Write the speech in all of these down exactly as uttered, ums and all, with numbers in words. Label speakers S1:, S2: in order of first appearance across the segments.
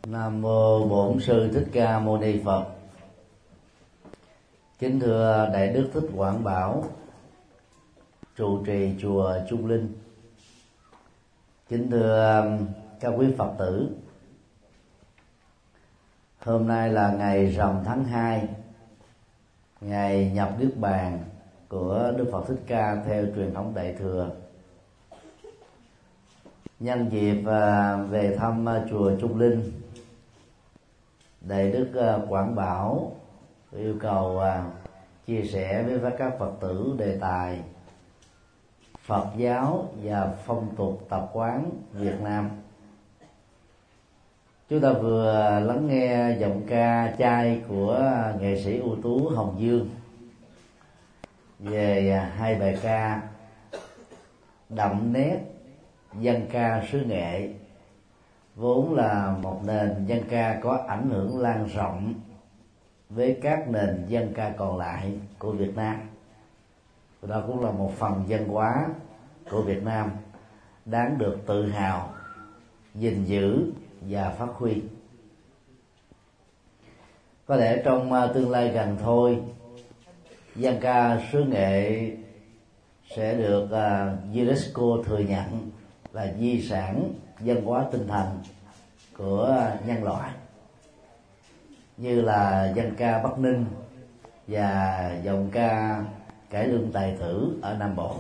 S1: Nam mô Bổn Sư Thích Ca Mâu Ni Phật. Kính thưa Đại Đức Thích Quảng Bảo, trụ trì chùa Trung Linh. Kính thưa các quý Phật tử. Hôm nay là ngày rằm tháng hai, ngày nhập Niết Bàn của Đức Phật Thích Ca theo truyền thống Đại Thừa. Nhân dịp về thăm chùa Trung Linh, Đại Đức Quảng Bảo yêu cầu chia sẻ với các Phật tử đề tài Phật giáo và phong tục tập quán Việt Nam. Chúng ta vừa lắng nghe giọng ca chay của nghệ sĩ ưu tú Hồng Dương về hai bài ca đậm nét dân ca xứ Nghệ, vốn là một nền dân ca có ảnh hưởng lan rộng với các nền dân ca còn lại của Việt Nam. Đó cũng là một phần văn hóa của Việt Nam đáng được tự hào, gìn giữ và phát huy. Có lẽ trong tương lai gần thôi, dân ca xứ Nghệ sẽ được UNESCO thừa nhận là di sản văn hóa tinh thần của nhân loại, như là dân ca Bắc Ninh và giọng ca cải lương tài tử ở Nam Bộ.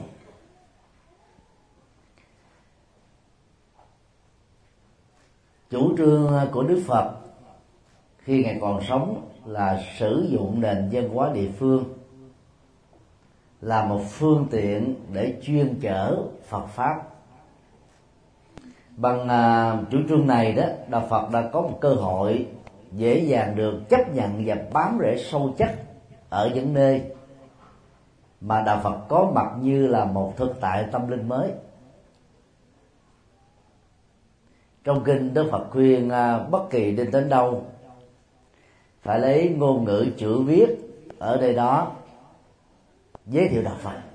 S1: Chủ trương của Đức Phật khi Ngài còn sống là sử dụng nền văn hóa địa phương là một phương tiện để chuyên chở Phật Pháp. Bằng uh, chủ trương này đó, Đạo Phật đã có một cơ hội dễ dàng được chấp nhận và bám rễ sâu chắc ở những nơi mà Đạo Phật có mặt như là một thực tại tâm linh mới. Trong kinh, Đức Phật khuyên uh, bất kỳ đi đến đâu phải lấy ngôn ngữ chữ viết ở nơi đó giới thiệu Đạo Phật,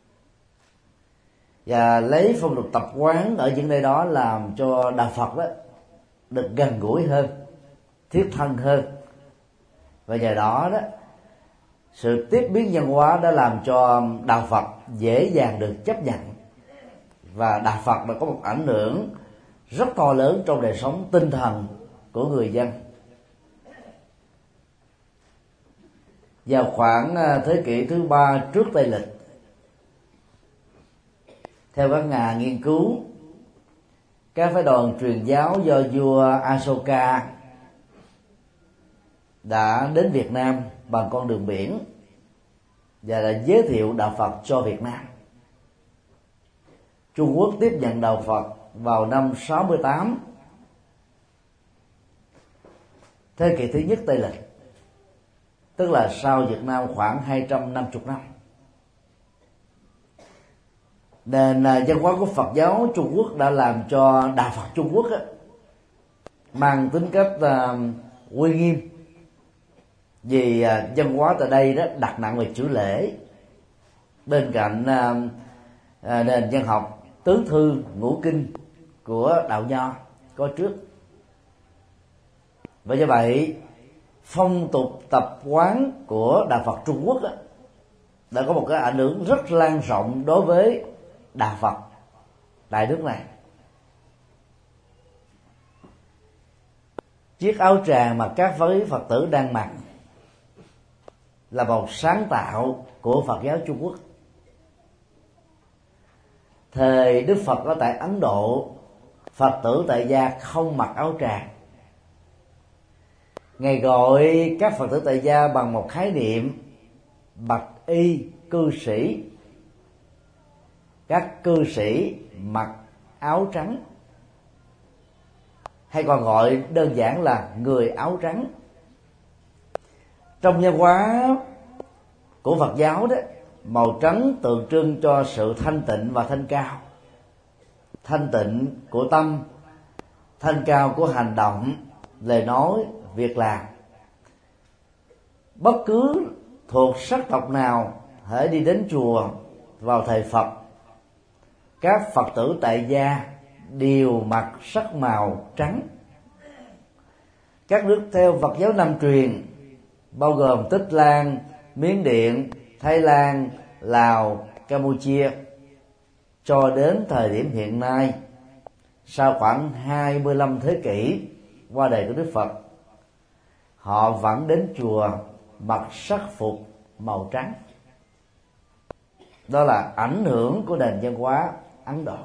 S1: và lấy phong tục tập quán ở những nơi đó làm cho Đạo Phật đó được gần gũi hơn, thiết thân hơn. Và nhờ đó đó, sự tiếp biến văn hóa đã làm cho Đạo Phật dễ dàng được chấp nhận, và Đạo Phật đã có một ảnh hưởng rất to lớn trong đời sống tinh thần của người dân. Vào khoảng thế kỷ thứ ba trước Tây lịch, theo các nhà nghiên cứu, các phái đoàn truyền giáo do vua Asoka đã đến Việt Nam bằng con đường biển và đã giới thiệu Đạo Phật cho Việt Nam. Trung Quốc tiếp nhận Đạo Phật vào năm sáu mươi tám, thế kỷ thứ nhất Tây lịch, tức là sau Việt Nam khoảng hai trăm năm mươi năm. Nền văn hóa của Phật giáo Trung Quốc đã làm cho Đạo Phật Trung Quốc á, mang tính cách uh, uy nghiêm, vì uh, văn hóa tại đây đó đặt nặng về chữ lễ, bên cạnh uh, uh, nền văn học tứ thư ngũ kinh của đạo Nho có trước. Và do vậy, phong tục tập quán của Đạo Phật Trung Quốc á, đã có một cái ảnh hưởng rất lan rộng đối với Đạo Phật tại nước này. Chiếc áo tràng mà các quý Phật tử đang mặc là một sáng tạo của Phật giáo Trung Quốc. Thời Đức Phật ở tại Ấn Độ, Phật tử tại gia không mặc áo tràng. Ngài gọi các Phật tử tại gia bằng một khái niệm bạch y cư sĩ. Các cư sĩ mặc áo trắng, hay còn gọi đơn giản là người áo trắng. Trong văn hóa của Phật giáo đó, màu trắng tượng trưng cho sự thanh tịnh và thanh cao. Thanh tịnh của tâm, thanh cao của hành động, lời nói, việc làm. Bất cứ thuộc sắc tộc nào hãy đi đến chùa vào thời Phật, các Phật tử tại gia đều mặc sắc màu trắng. các nước theo Phật giáo Nam truyền bao gồm Tích Lan, Miến Điện, Thái Lan, Lào, Campuchia, cho đến thời điểm hiện nay, sau khoảng hai mươi lăm thế kỷ qua đời của Đức Phật, họ vẫn đến chùa mặc sắc phục màu trắng. Đó là ảnh hưởng của nền văn hóa Ấn Độ.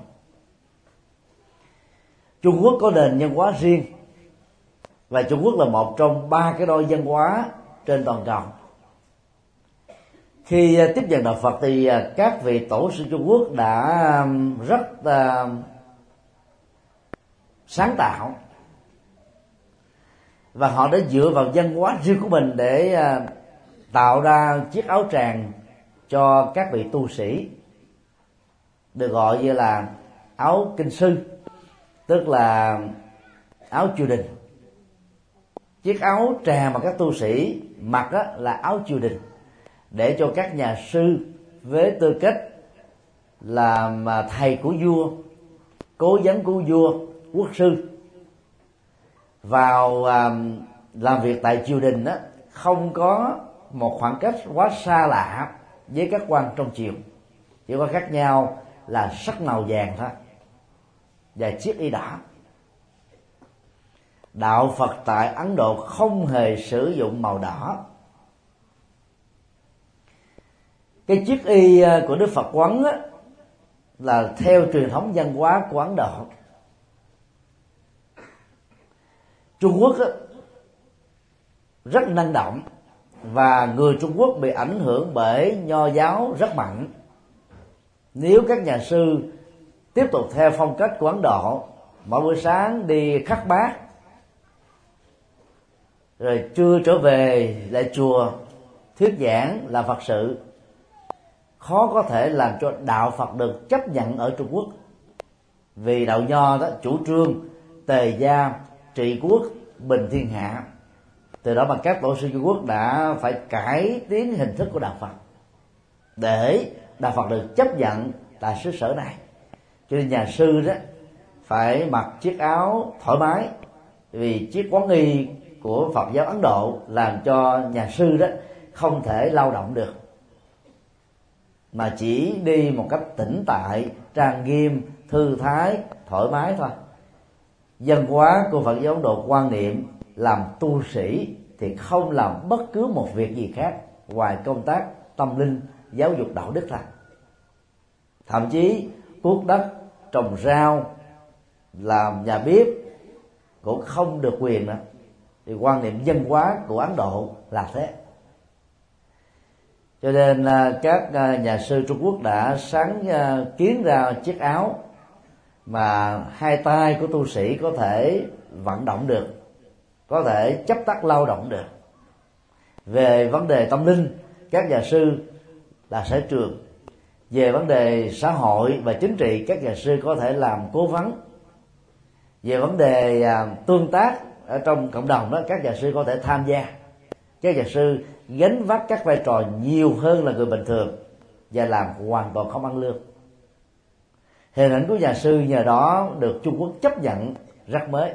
S1: Trung Quốc có nền văn hóa riêng, và Trung Quốc là một trong ba cái đôi văn hóa trên toàn cầu. Khi tiếp nhận đạo Phật thì các vị tổ sư Trung Quốc đã rất uh, sáng tạo, và họ đã dựa vào văn hóa riêng của mình để uh, tạo ra chiếc áo tràng cho các vị tu sĩ, được gọi như là áo kinh sư, tức là áo triều đình. Chiếc áo tràng mà các tu sĩ mặc đó là áo triều đình, để cho các nhà sư với tư cách là thầy của vua, cố vấn của vua, quốc sư vào làm việc tại triều đình đó, không có một khoảng cách quá xa lạ với các quan trong triều, chỉ có khác nhau là sắc màu vàng thôi và chiếc y đỏ. Đạo Phật tại Ấn Độ không hề sử dụng màu đỏ. Cái chiếc y của Đức Phật quấn á, là theo truyền thống văn hóa của Ấn Độ. Trung Quốc á, rất năng động, và người Trung Quốc bị ảnh hưởng bởi Nho giáo rất mạnh. Nếu các nhà sư tiếp tục theo phong cách của Ấn Độ, mỗi buổi sáng đi khắc bát, rồi trưa trở về lại chùa thuyết giảng là Phật sự, khó có thể làm cho đạo Phật được chấp nhận ở Trung Quốc. Vì đạo Nho đó chủ trương tề gia trị quốc bình thiên hạ. Từ đó mà các tổ sư Trung Quốc đã phải cải tiến hình thức của đạo Phật để đạo Phật được chấp nhận tại xứ sở này. Cho nên nhà sư đó phải mặc chiếc áo thoải mái, vì chiếc quán y của Phật giáo Ấn Độ làm cho nhà sư đó không thể lao động được, mà chỉ đi một cách tĩnh tại, trang nghiêm, thư thái, thoải mái thôi. Văn hóa của Phật giáo Ấn Độ quan niệm làm tu sĩ thì không làm bất cứ một việc gì khác ngoài công tác tâm linh, giáo dục đạo đức thôi. Thậm chí cuốc đất, trồng rau, làm nhà bếp cũng không được quyền nữa. Thì quan niệm văn hóa của Ấn Độ là thế. Cho nên các nhà sư Trung Quốc đã sáng kiến ra chiếc áo mà hai tay của tu sĩ có thể vận động được, có thể chấp tác lao động được. Về vấn đề tâm linh, các nhà sư là sở trường. Về vấn đề xã hội và chính trị, các nhà sư có thể làm cố vấn. Về vấn đề tương tác ở trong cộng đồng đó, các nhà sư có thể tham gia. Các nhà sư gánh vác các vai trò nhiều hơn là người bình thường và làm hoàn toàn không ăn lương. Hình ảnh của nhà sư nhờ đó được Trung Quốc chấp nhận rất mới.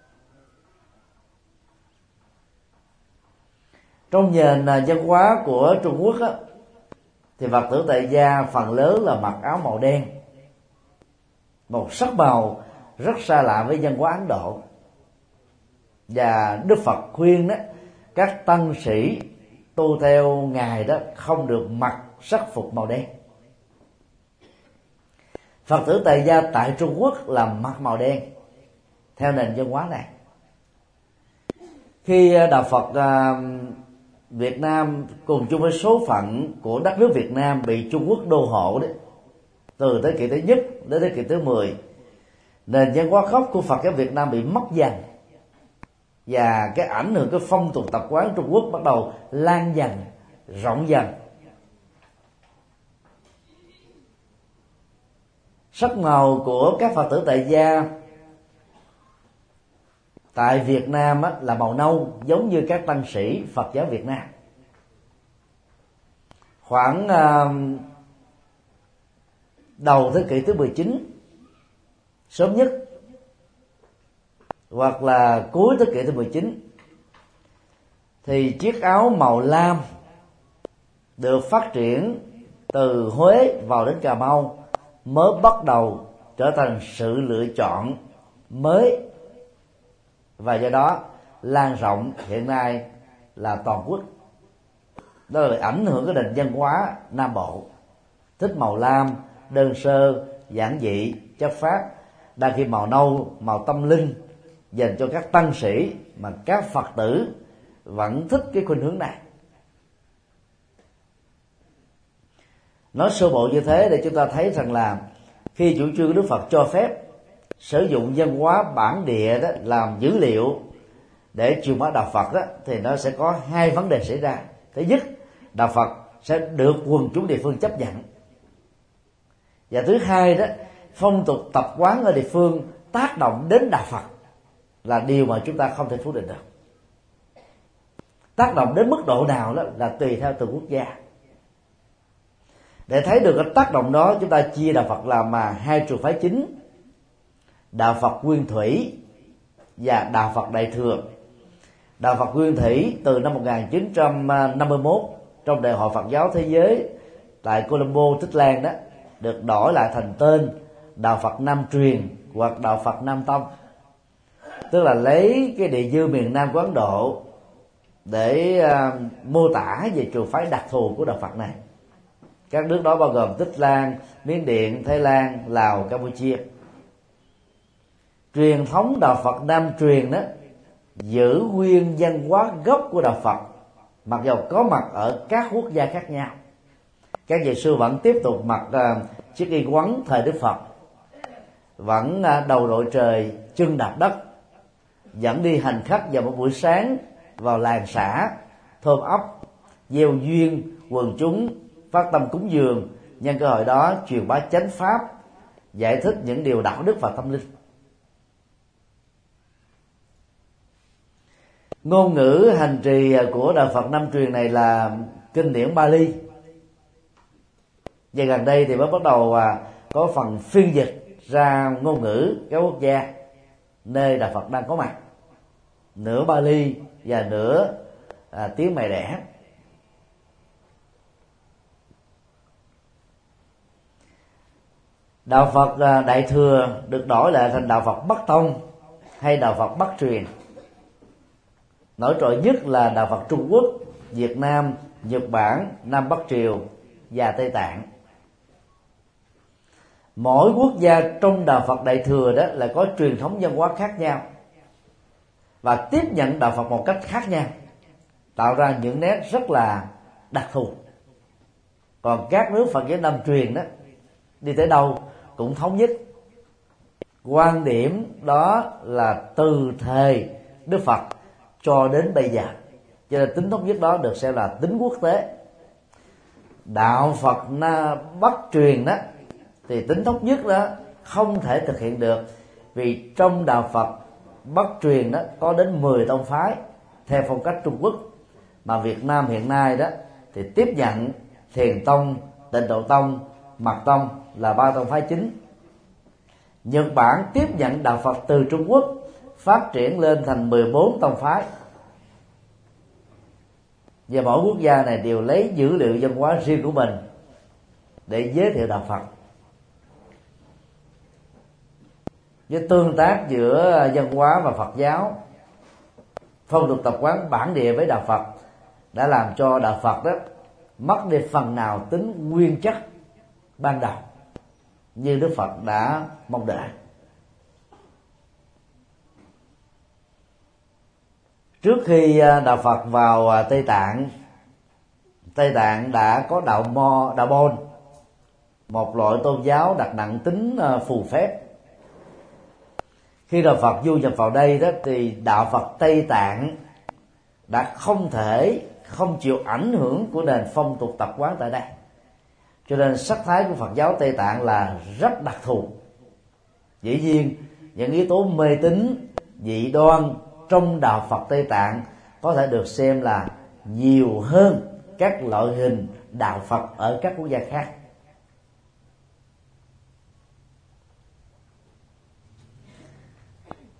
S1: Trong nền văn hóa của Trung Quốc á, thì Phật tử tại gia phần lớn là mặc áo màu đen, một sắc màu rất xa lạ với văn hóa Ấn Độ. Và Đức Phật khuyên đó, các tăng sĩ tu theo Ngài đó không được mặc sắc phục màu đen. Phật tử tại gia tại Trung Quốc là mặc màu đen theo nền văn hóa này. Khi đạo Phật uh, Việt Nam cùng chung với số phận của đất nước Việt Nam bị Trung Quốc đô hộ đấy, từ thế kỷ thứ nhất đến thế kỷ thứ mười, nền văn hóa gốc của Phật giáo Việt Nam bị mất dần, và cái ảnh hưởng cái phong tục tập quán Trung Quốc bắt đầu lan dần, rộng dần. Sắc màu của các Phật tử tại gia tại Việt Nam á, là màu nâu, giống như các tăng sĩ Phật giáo Việt Nam. Khoảng uh, đầu thế kỷ thứ mười chín sớm nhất, hoặc là cuối thế kỷ thứ mười chín, thì chiếc áo màu lam được phát triển từ Huế vào đến Cà Mau mới bắt đầu trở thành sự lựa chọn mới, và do đó lan rộng hiện nay là toàn quốc. Đó là ảnh hưởng cái nền văn hóa Nam Bộ, thích màu lam, đơn sơ, giản dị, chất phác, đang khi màu nâu, màu tâm linh dành cho các tăng sĩ, mà các Phật tử vẫn thích cái khuynh hướng này. Nói sơ bộ như thế để chúng ta thấy rằng là khi chủ trương Đức Phật cho phép sử dụng văn hóa bản địa đó làm dữ liệu để truyền bá đạo Phật đó, thì nó sẽ có hai vấn đề xảy ra. Thứ nhất, đạo Phật sẽ được quần chúng địa phương chấp nhận, và thứ hai đó, phong tục tập quán ở địa phương tác động đến đạo Phật là điều mà chúng ta không thể phủ định được. Tác động đến mức độ nào đó là tùy theo từng quốc gia. Để thấy được cái tác động đó, chúng ta chia đạo Phật làm mà hai trường phái chính: đạo Phật Nguyên Thủy và đạo Phật Đại Thừa. Đạo Phật Nguyên Thủy từ năm một nghìn chín trăm năm mươi mốt trong Đại hội Phật giáo Thế giới tại Colombo, Tích Lan đó, được đổi lại thành tên đạo Phật Nam Truyền hoặc đạo Phật Nam Tông, tức là lấy cái địa dư miền Nam của Ấn Độ để uh, mô tả về trường phái đặc thù của đạo Phật này. Các nước đó bao gồm Tích Lan, Miến Điện, Thái Lan, Lào, Campuchia. Truyền thống đạo Phật Nam Truyền đó giữ nguyên văn hóa gốc của đạo Phật, mặc dầu có mặt ở các quốc gia khác nhau. Các vị sư vẫn tiếp tục mặc uh, chiếc y quấn thời Đức Phật, vẫn uh, đầu đội trời chân đạp đất, dẫn đi hành khách vào một buổi sáng vào làng xã thôn ấp, gieo duyên quần chúng, phát tâm cúng dường, nhân cơ hội đó truyền bá chánh pháp, giải thích những điều đạo đức và tâm linh. Ngôn ngữ hành trì của đạo Phật Nam Truyền này là kinh điển Bali, và gần đây thì mới bắt đầu có phần phiên dịch ra ngôn ngữ các quốc gia nơi đạo Phật đang có mặt, nửa Bali và nửa à, tiếng mẹ đẻ. Đạo Phật à, Đại Thừa được đổi lại thành đạo Phật Bắc Tông hay đạo Phật Bắc Truyền. Nổi trội nhất là đạo Phật Trung Quốc, Việt Nam, Nhật Bản, Nam Bắc Triều và Tây Tạng. Mỗi quốc gia trong đạo Phật Đại Thừa đó là có truyền thống văn hóa khác nhau và tiếp nhận đạo Phật một cách khác nhau, tạo ra những nét rất là đặc thù. Còn các nước Phật giáo Nam Truyền đó đi tới đâu cũng thống nhất. Quan điểm đó là từ thời Đức Phật cho đến bây giờ, cho nên tính thống nhất đó được xem là tính quốc tế. Đạo Phật Bắc Truyền đó thì tính thống nhất đó không thể thực hiện được, vì trong đạo Phật Bắc Truyền đó có đến mười tông phái theo phong cách Trung Quốc, mà Việt Nam hiện nay đó thì tiếp nhận Thiền Tông, Tịnh Độ Tông, Mật Tông là ba tông phái chính. Nhật Bản tiếp nhận đạo Phật từ Trung Quốc, phát triển lên thành mười bốn tông phái, và mỗi quốc gia này đều lấy dữ liệu văn hóa riêng của mình để giới thiệu đạo Phật. Với tương tác giữa văn hóa và Phật giáo, phong tục tập quán bản địa với đạo Phật đã làm cho đạo Phật đó mất đi phần nào tính nguyên chất ban đầu như Đức Phật đã mong đợi. Trước khi đạo Phật vào Tây Tạng, Tây Tạng đã có đạo Mo, đạo Bon, một loại tôn giáo đặt nặng tính phù phép. Khi đạo Phật du nhập vào đây đó thì đạo Phật Tây Tạng đã không thể không chịu ảnh hưởng của nền phong tục tập quán tại đây, cho nên sắc thái của Phật giáo Tây Tạng là rất đặc thù. Dĩ nhiên những yếu tố mê tín, dị đoan trong đạo Phật Tây Tạng có thể được xem là nhiều hơn các loại hình đạo Phật ở các quốc gia khác.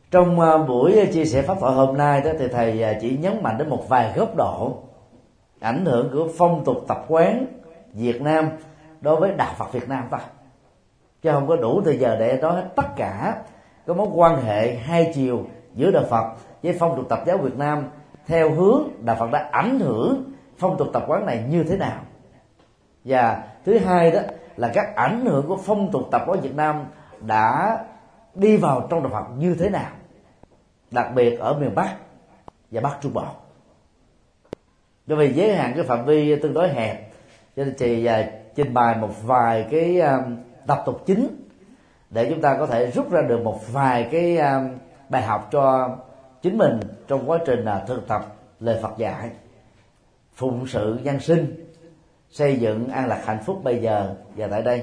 S1: Trong buổi chia sẻ pháp thoại hôm nay đó, thì thầy chỉ nhấn mạnh đến một vài góc độ ảnh hưởng của phong tục tập quán Việt Nam đối với đạo Phật Việt Nam ta, chứ không có đủ thời giờ để nói hết tất cả cái mối quan hệ hai chiều giữa đạo Phật với phong tục tập giáo Việt Nam theo hướng đạo Phật đã ảnh hưởng phong tục tập quán này như thế nào. Và thứ hai đó là các ảnh hưởng của phong tục tập quán Việt Nam đã đi vào trong đạo Phật như thế nào, đặc biệt ở miền Bắc và Bắc Trung Bộ. Do vì giới hạn cái phạm vi tương đối hẹp, cho nên chị uh, trình bày một vài cái uh, tập tục chính để chúng ta có thể rút ra được một vài cái uh, bài học cho chính mình trong quá trình uh, thực tập lời Phật dạy, phụng sự nhân sinh, xây dựng an lạc hạnh phúc bây giờ và tại đây.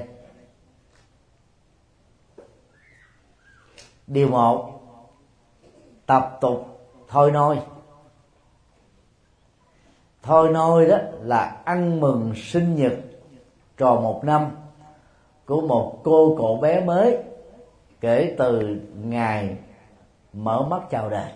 S1: Điều một, tập tục thôi nôi. Thôi nôi đó là ăn mừng sinh nhật tròn một năm của một cô cậu bé mới kể từ ngày mở mắt chào đời.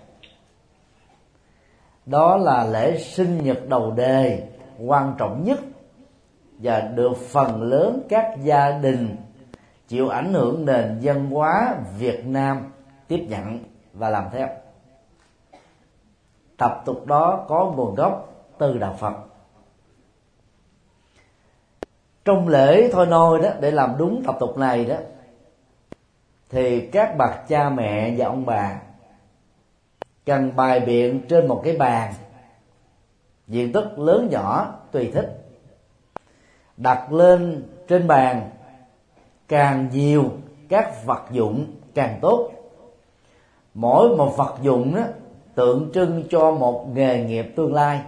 S1: Đó là lễ sinh nhật đầu đời quan trọng nhất và được phần lớn các gia đình chịu ảnh hưởng nền văn hóa Việt Nam tiếp nhận và làm theo. Tập tục đó có nguồn gốc từ đạo Phật. Trong lễ thôi nôi đó, để làm đúng tập tục này đó, thì các bậc cha mẹ và ông bà cần bày biện trên một cái bàn diện tích lớn nhỏ tùy thích, đặt lên trên bàn càng nhiều các vật dụng càng tốt. Mỗi một vật dụng đó tượng trưng cho một nghề nghiệp tương lai.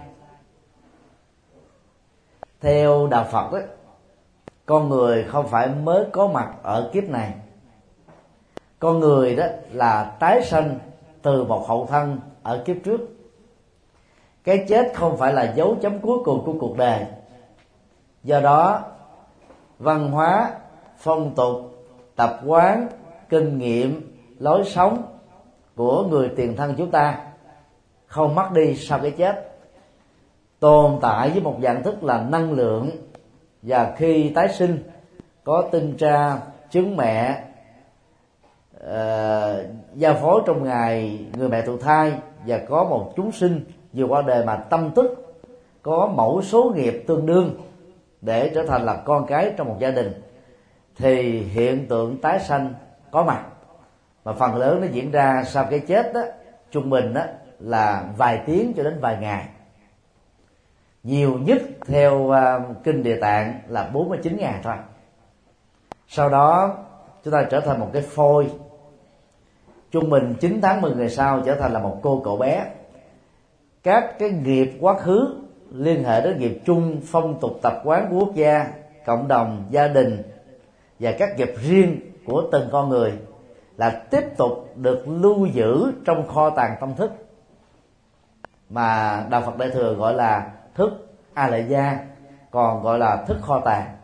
S1: Theo đạo Phật đó, con người không phải mới có mặt ở kiếp này. Con người đó là tái sanh từ một hậu thân ở kiếp trước. Cái chết không phải là dấu chấm cuối cùng của cuộc đời. Do đó, văn hóa, phong tục, tập quán, kinh nghiệm, lối sống của người tiền thân chúng ta không mất đi sau cái chết, tồn tại với một dạng thức là năng lượng, và khi tái sinh có tinh tra, trứng mẹ, uh, giao phối trong ngày người mẹ thụ thai, và có một chúng sinh vừa qua đời mà tâm thức có mẫu số nghiệp tương đương để trở thành là con cái trong một gia đình, thì hiện tượng tái sanh có mặt, mà phần lớn nó diễn ra sau cái chết đó, trung bình đó là vài tiếng cho đến vài ngày. Nhiều nhất theo uh, kinh Địa Tạng là bốn mươi chín ngày thôi. Sau đó chúng ta trở thành một cái phôi, trung bình chín tháng mười ngày sau trở thành là một cô cậu bé. Các cái nghiệp quá khứ liên hệ đến nghiệp chung, phong tục tập quán của quốc gia, cộng đồng, gia đình và các nghiệp riêng của từng con người là tiếp tục được lưu giữ trong kho tàng tâm thức mà đạo Phật Đại Thừa gọi là thức A Lại Gia, còn gọi là thức kho tàng.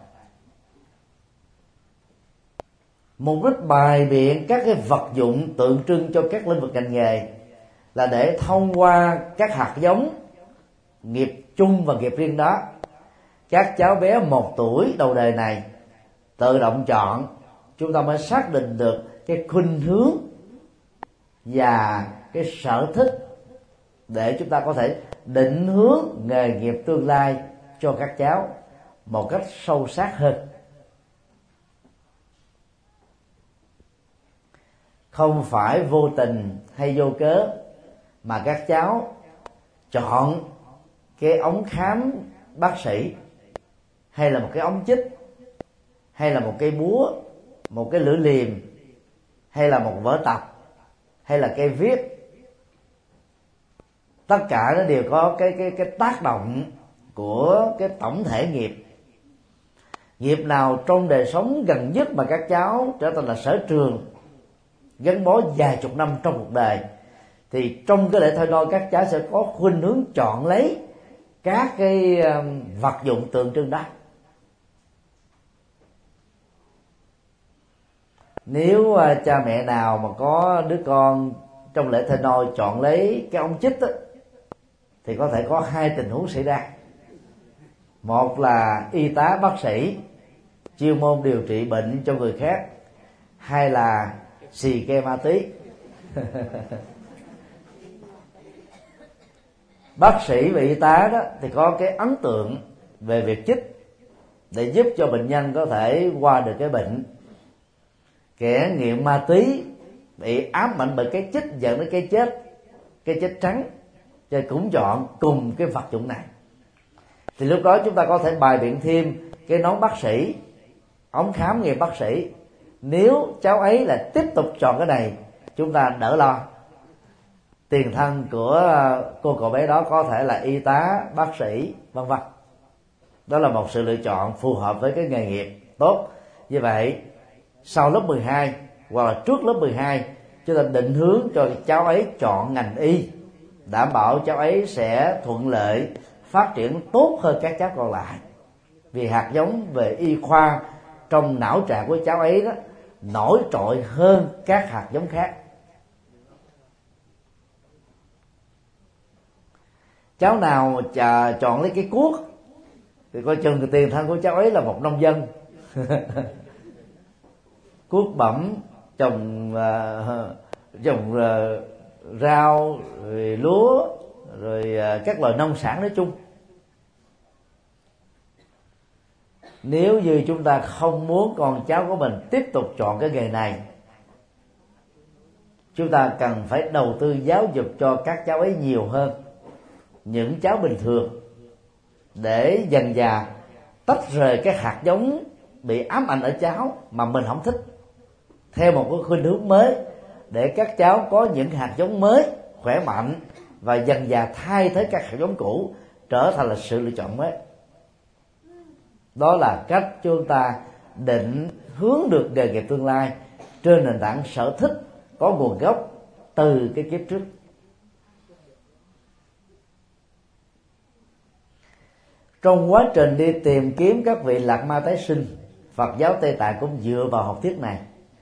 S1: Mục đích bài biện các cái vật dụng tượng trưng cho các lĩnh vực ngành nghề là để thông qua các hạt giống nghiệp chung và nghiệp riêng đó, các cháu bé một tuổi đầu đời này tự động chọn, chúng ta mới xác định được cái khuynh hướng và cái sở thích để chúng ta có thể định hướng nghề nghiệp tương lai cho các cháu một cách sâu sắc hơn. Không phải vô tình hay vô cớ mà các cháu chọn cái ống khám bác sĩ, hay là một cái ống chích, hay là một cây búa, một cái lưỡi liềm, hay là một vở tập, hay là cây viết. Tất cả nó đều có cái cái cái tác động của cái tổng thể nghiệp. Nghiệp nào trong đời sống gần nhất mà các cháu trở thành là sở trường, gắn bó vài chục năm trong cuộc đời, thì trong cái lễ thôi nôi các cháu sẽ có khuynh hướng chọn lấy các cái vật dụng tượng trưng đó. Nếu cha mẹ nào mà có đứa con trong lễ thề nôi chọn lấy cái ống chích đó, thì có thể có hai tình huống xảy ra. Một là y tá bác sĩ chuyên môn điều trị bệnh cho người khác, hai là xì ke ma tí. Bác sĩ và y tá đó thì có cái ấn tượng về việc chích để giúp cho bệnh nhân có thể qua được cái bệnh. Kẻ nghiện ma túy bị ám ảnh bởi cái chích dẫn đến cái chết, cái chết trắng, cho cũng chọn cùng cái vật dụng này. Thì lúc đó chúng ta có thể bày biện thêm cái nón bác sĩ, ống khám nghiệm bác sĩ. Nếu cháu ấy là tiếp tục chọn cái này, chúng ta đỡ lo. Tiền thân của cô cậu bé đó có thể là y tá, bác sĩ, vân vân. Đó là một sự lựa chọn phù hợp với cái nghề nghiệp tốt. Như vậy sau lớp mười hai hoặc là trước lớp mười hai, chúng ta định hướng cho cháu ấy chọn ngành y, đảm bảo cháu ấy sẽ thuận lợi phát triển tốt hơn các cháu còn lại. Vì hạt giống về y khoa trong não trạng của cháu ấy đó nổi trội hơn các hạt giống khác. Cháu nào chà, chọn lấy cái cuốc thì coi chừng tiền thân của cháu ấy là một nông dân. Cuốc bẩm trồng uh, trồng uh, rau rồi lúa rồi uh, các loại nông sản nói chung. Nếu như chúng ta không muốn con cháu của mình tiếp tục chọn cái nghề này, chúng ta cần phải đầu tư giáo dục cho các cháu ấy nhiều hơn những cháu bình thường, để dần dà tách rời cái hạt giống bị ám ảnh ở cháu mà mình không thích, theo một cái khuynh hướng mới, để các cháu có những hạt giống mới khỏe mạnh và dần dà thay thế các hạt giống cũ, trở thành là sự lựa chọn mới. Đó là cách chúng ta định hướng được nghề nghiệp tương lai trên nền tảng sở thích có nguồn gốc từ cái kiếp trước. Trong quá trình đi tìm kiếm các vị lạc ma tái sinh, Phật giáo Tây Tạng cũng dựa vào học thuyết này.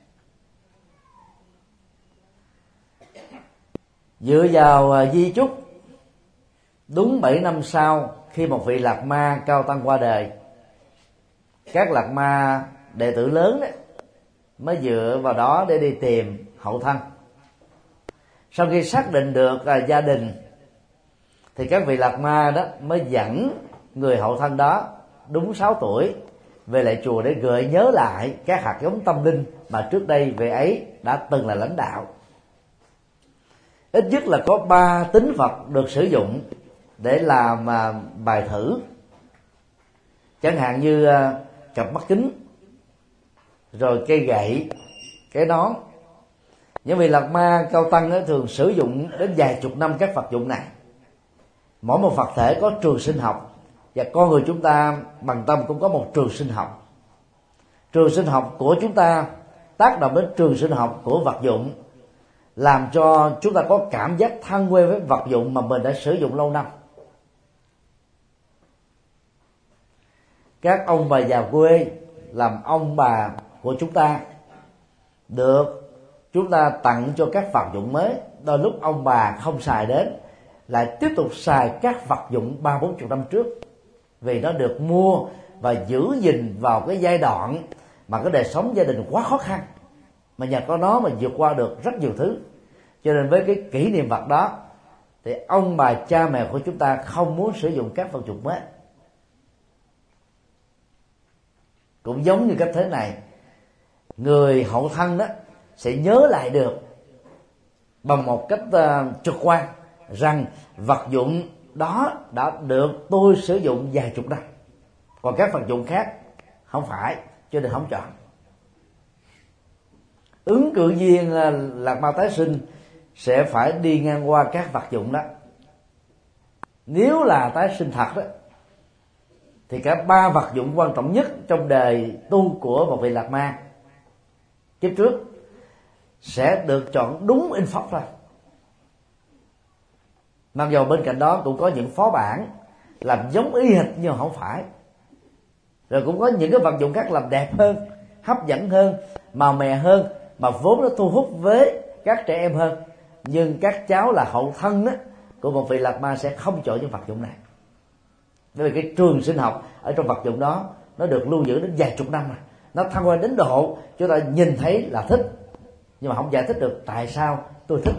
S1: Dựa vào di chúc, đúng bảy năm sau khi một vị lạc ma cao tăng qua đời, các lạc ma đệ tử lớn đấy mới dựa vào đó để đi tìm hậu thân. Sau khi xác định được à, gia đình, thì các vị lạc ma đó mới dẫn người hậu thân đó đúng sáu tuổi về lại chùa để gợi nhớ lại các hạt giống tâm linh mà trước đây vị ấy đã từng là lãnh đạo. Ít nhất là có ba tín vật được sử dụng để làm à, bài thử, chẳng hạn như à, cặp mắt kính, rồi cây gậy, cái nón. Những vị lạc ma cao tăng đó thường sử dụng đến vài chục năm các vật dụng này. Mỗi một vật thể có trường sinh học, và con người chúng ta bằng tâm cũng có một trường sinh học. Trường sinh học của chúng ta tác động đến trường sinh học của vật dụng, làm cho chúng ta có cảm giác thân quen với vật dụng mà mình đã sử dụng lâu năm. Các ông bà già quê làm ông bà của chúng ta được chúng ta tặng cho các vật dụng mới, đôi lúc ông bà không xài đến lại tiếp tục xài các vật dụng ba bốn chục năm trước, vì nó được mua và giữ gìn vào cái giai đoạn mà cái đời sống gia đình quá khó khăn, mà nhờ có nó mà vượt qua được rất nhiều thứ. Cho nên với cái kỷ niệm vật đó thì ông bà cha mẹ của chúng ta không muốn sử dụng các vật dụng mới. Cũng giống như cách thế này, người hậu thân đó sẽ nhớ lại được bằng một cách uh, trực quan rằng vật dụng đó đã được tôi sử dụng vài chục năm, còn các vật dụng khác không phải, cho nên không chọn. Ứng cử viên uh, lạc ma tái sinh sẽ phải đi ngang qua các vật dụng đó. Nếu là tái sinh thật đó, thì cả ba vật dụng quan trọng nhất trong đời tu của một vị lạc ma kiếp trước sẽ được chọn đúng in phóc thôi. Mặc dù bên cạnh đó cũng có những phó bản làm giống y hệt nhưng không phải, rồi cũng có những cái vật dụng khác làm đẹp hơn, hấp dẫn hơn, màu mè hơn, mà vốn nó thu hút với các trẻ em hơn, nhưng các cháu là hậu thân đó, của một vị Lạt Ma sẽ không chọn những vật dụng này, bởi vì cái trường sinh học ở trong vật dụng đó nó được lưu giữ đến vài chục năm rồi, nó thăng hoa đến độ chúng ta nhìn thấy là thích, nhưng mà không giải thích được tại sao tôi thích.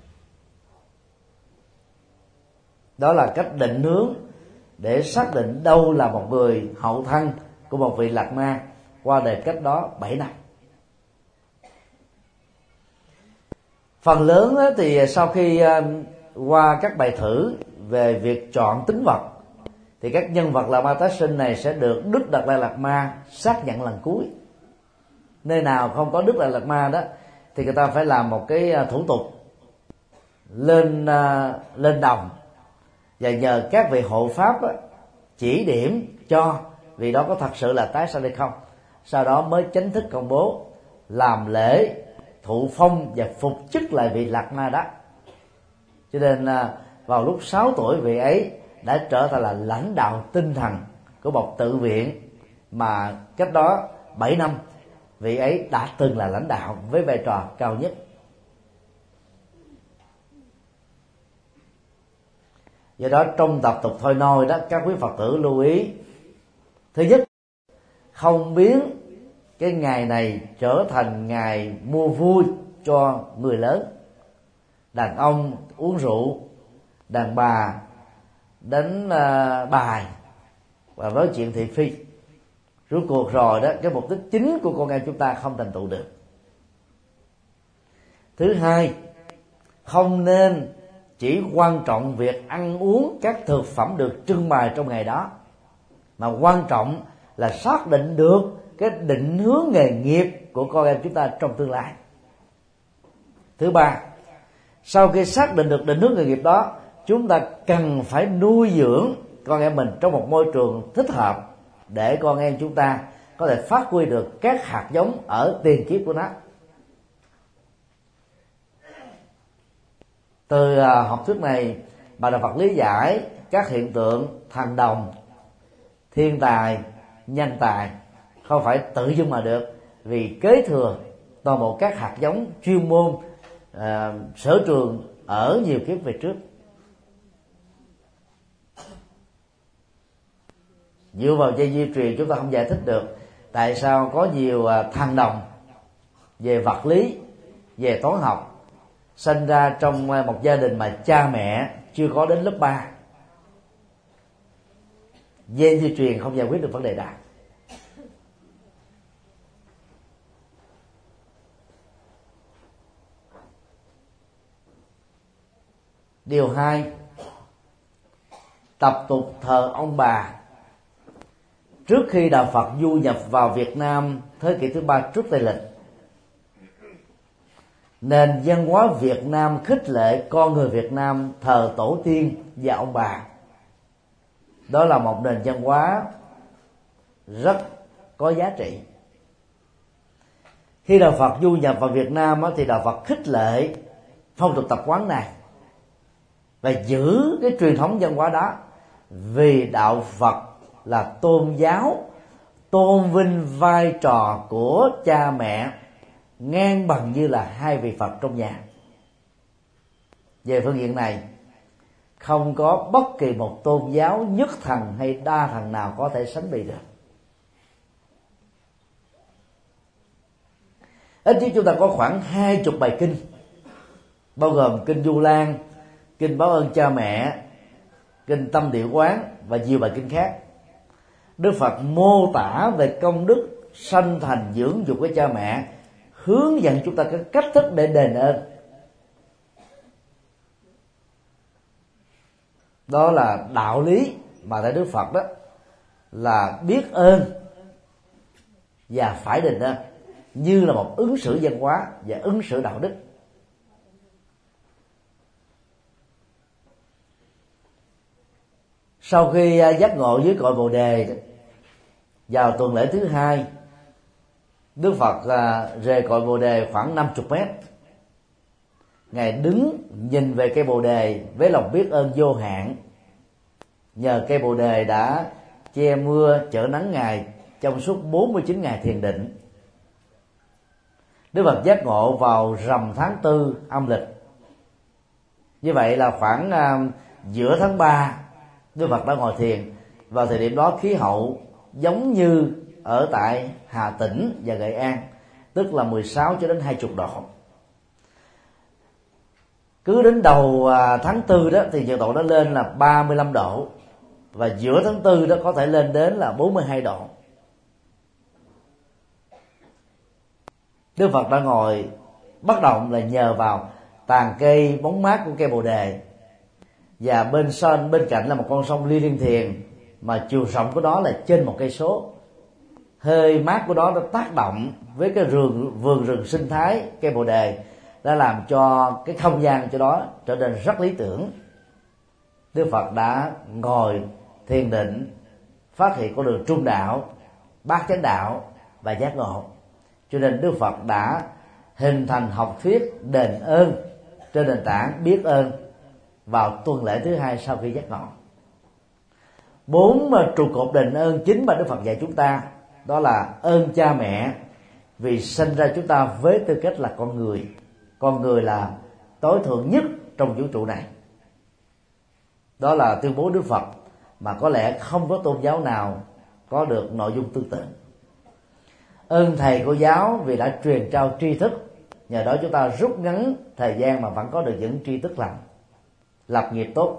S1: Đó là cách định hướng để xác định đâu là một người hậu thân của một vị Lạt Ma qua đời cách đó bảy năm. Phần lớn thì sau khi qua các bài thử về việc chọn tính vật, thì các nhân vật Lạt Ma tái sinh này sẽ được Đức Đạt Lai Lạt Ma xác nhận lần cuối. Nơi nào không có Đức Đạt Lai Lạt Ma đó thì người ta phải làm một cái thủ tục lên lên đồng, và nhờ các vị hộ pháp chỉ điểm cho vì đó có thật sự là tái sanh hay không, sau đó mới chính thức công bố làm lễ thụ phong và phục chức lại vị Lạt Ma đó. Cho nên vào lúc sáu tuổi, vị ấy đã trở thành là lãnh đạo tinh thần của một tự viện mà cách đó bảy năm vị ấy đã từng là lãnh đạo với vai trò cao nhất. Do đó trong tập tục thôi nôi đó, các quý Phật tử lưu ý: thứ nhất, không biến cái ngày này trở thành ngày mua vui cho người lớn. Đàn ông uống rượu, đàn bà đánh uh, bài và nói chuyện thị phi. Rốt cuộc rồi đó, cái mục đích chính của con em chúng ta không thành tựu được. Thứ hai, không nên chỉ quan trọng việc ăn uống các thực phẩm được trưng bày trong ngày đó, mà quan trọng là xác định được cái định hướng nghề nghiệp của con em chúng ta trong tương lai. Thứ ba, sau khi xác định được định hướng nghề nghiệp đó, chúng ta cần phải nuôi dưỡng con em mình trong một môi trường thích hợp để con em chúng ta có thể phát huy được các hạt giống ở tiền kiếp của nó. Từ học thuyết này, bà Đạo Phật lý giải các hiện tượng thần đồng, thiên tài, nhân tài không phải tự dưng mà được, vì kế thừa toàn bộ các hạt giống chuyên môn uh, sở trường ở nhiều kiếp về trước. Dựa vào dây di truyền chúng ta không giải thích được tại sao có nhiều thần đồng về vật lý, về toán học sinh ra trong một gia đình mà cha mẹ chưa có đến lớp ba. Dây di truyền không giải quyết được vấn đề đó. Điều hai, tập tục thờ ông bà. Trước khi Đạo Phật du nhập vào Việt Nam thế kỷ thứ ba trước Tây lịch, nền văn hóa Việt Nam khích lệ con người Việt Nam thờ tổ tiên và ông bà. Đó là một nền văn hóa rất có giá trị. Khi Đạo Phật du nhập vào Việt Nam thì Đạo Phật khích lệ phong tục tập quán này và giữ cái truyền thống văn hóa đó, vì Đạo Phật là tôn giáo tôn vinh vai trò của cha mẹ ngang bằng như là hai vị Phật trong nhà. Về phương diện này, không có bất kỳ một tôn giáo nhất thần hay đa thần nào có thể sánh bì được. Ít nhất chúng ta có khoảng hai chục bài kinh, bao gồm kinh Du Lan, kinh báo ơn cha mẹ, kinh Tâm Địa Quán và nhiều bài kinh khác. Đức Phật mô tả về công đức sanh thành dưỡng dục của cha mẹ, hướng dẫn chúng ta cái cách thức để đền ơn. Đó là đạo lý mà tại Đức Phật đó là biết ơn và phải đền ơn, như là một ứng xử văn hóa và ứng xử đạo đức. Sau khi giác ngộ dưới cội Bồ Đề, vào tuần lễ thứ hai, Đức Phật rời cội Bồ Đề khoảng năm mươi mét. Ngài đứng nhìn về cây Bồ Đề với lòng biết ơn vô hạn. Nhờ cây Bồ Đề đã che mưa chở nắng Ngài trong suốt bốn mươi chín ngày thiền định. Đức Phật giác ngộ vào rằm tháng tư âm lịch Như vậy là khoảng uh, giữa tháng ba Đức Phật đã ngồi thiền. Vào thời điểm đó khí hậu giống như ở tại Hà Tĩnh và Nghệ An, tức là mười sáu cho đến hai mươi độ. Cứ đến đầu tháng tư đó thì nhiệt độ nó lên là ba mươi lăm độ, và giữa tháng tư đó có thể lên đến là bốn mươi hai độ. Đức Phật đã ngồi bất động là nhờ vào tàn cây bóng mát của cây bồ đề, và bên sân bên cạnh là một con sông Ly Liên Thiền mà chiều rộng của đó là trên một cây số. Hơi mát của đó nó tác động với cái rừng vườn rừng sinh thái cây bồ đề, đã làm cho cái không gian cho đó trở nên rất lý tưởng. Đức Phật đã ngồi thiền định, phát hiện con đường trung đạo, bát chánh đạo và giác ngộ. Cho nên Đức Phật đã hình thành học thuyết đền ơn trên nền tảng biết ơn vào tuần lễ thứ hai sau khi giác ngộ. Bốn trụ cột đền ơn chính mà Đức Phật dạy chúng ta, đó là ơn cha mẹ vì sinh ra chúng ta với tư cách là con người. Con người là tối thượng nhất trong vũ trụ này. Đó là tuyên bố Đức Phật mà có lẽ không có tôn giáo nào có được nội dung tương tự. Ơn thầy cô giáo vì đã truyền trao tri thức, nhờ đó chúng ta rút ngắn thời gian mà vẫn có được những tri thức lành, lập nghiệp tốt.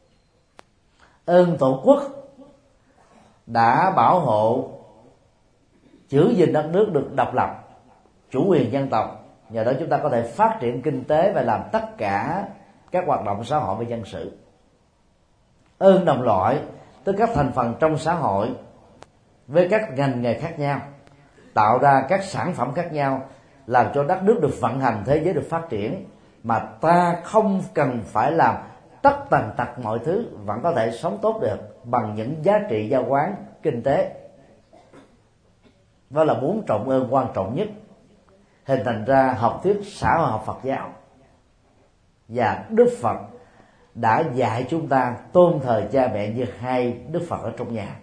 S1: Ơn tổ quốc đã bảo hộ giữ gìn đất nước được độc lập, chủ quyền dân tộc, nhờ đó chúng ta có thể phát triển kinh tế và làm tất cả các hoạt động xã hội và dân sự. Ơn đồng loại, tức các thành phần trong xã hội với các ngành nghề khác nhau, tạo ra các sản phẩm khác nhau, làm cho đất nước được vận hành, thế giới được phát triển, mà ta không cần phải làm tất tần tật mọi thứ, vẫn có thể sống tốt được bằng những giá trị giao quán kinh tế. Đó là bốn trọng ơn quan trọng nhất hình thành ra học thuyết xã hội học Phật giáo. Và Đức Phật đã dạy chúng ta tôn thờ cha mẹ như hai Đức Phật ở trong nhà.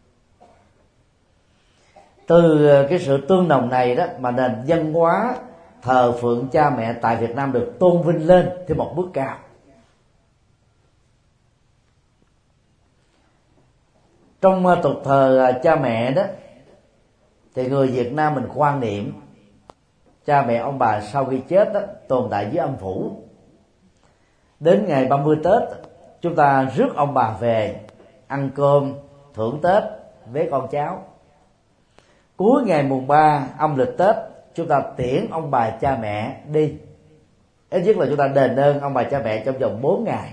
S1: Từ cái sự tương đồng này đó mà nền văn hóa thờ phượng cha mẹ tại Việt Nam được tôn vinh lên thêm một bước cao. Trong tục thờ cha mẹ đó thì người Việt Nam mình quan niệm cha mẹ ông bà sau khi chết đó, tồn tại dưới âm phủ. Đến ngày ba mươi Tết chúng ta rước ông bà về ăn cơm thưởng Tết với con cháu. Cuối ngày mùng ba âm lịch Tết chúng ta tiễn ông bà cha mẹ đi. Ít nhất là chúng ta đền ơn ông bà cha mẹ trong vòng bốn ngày.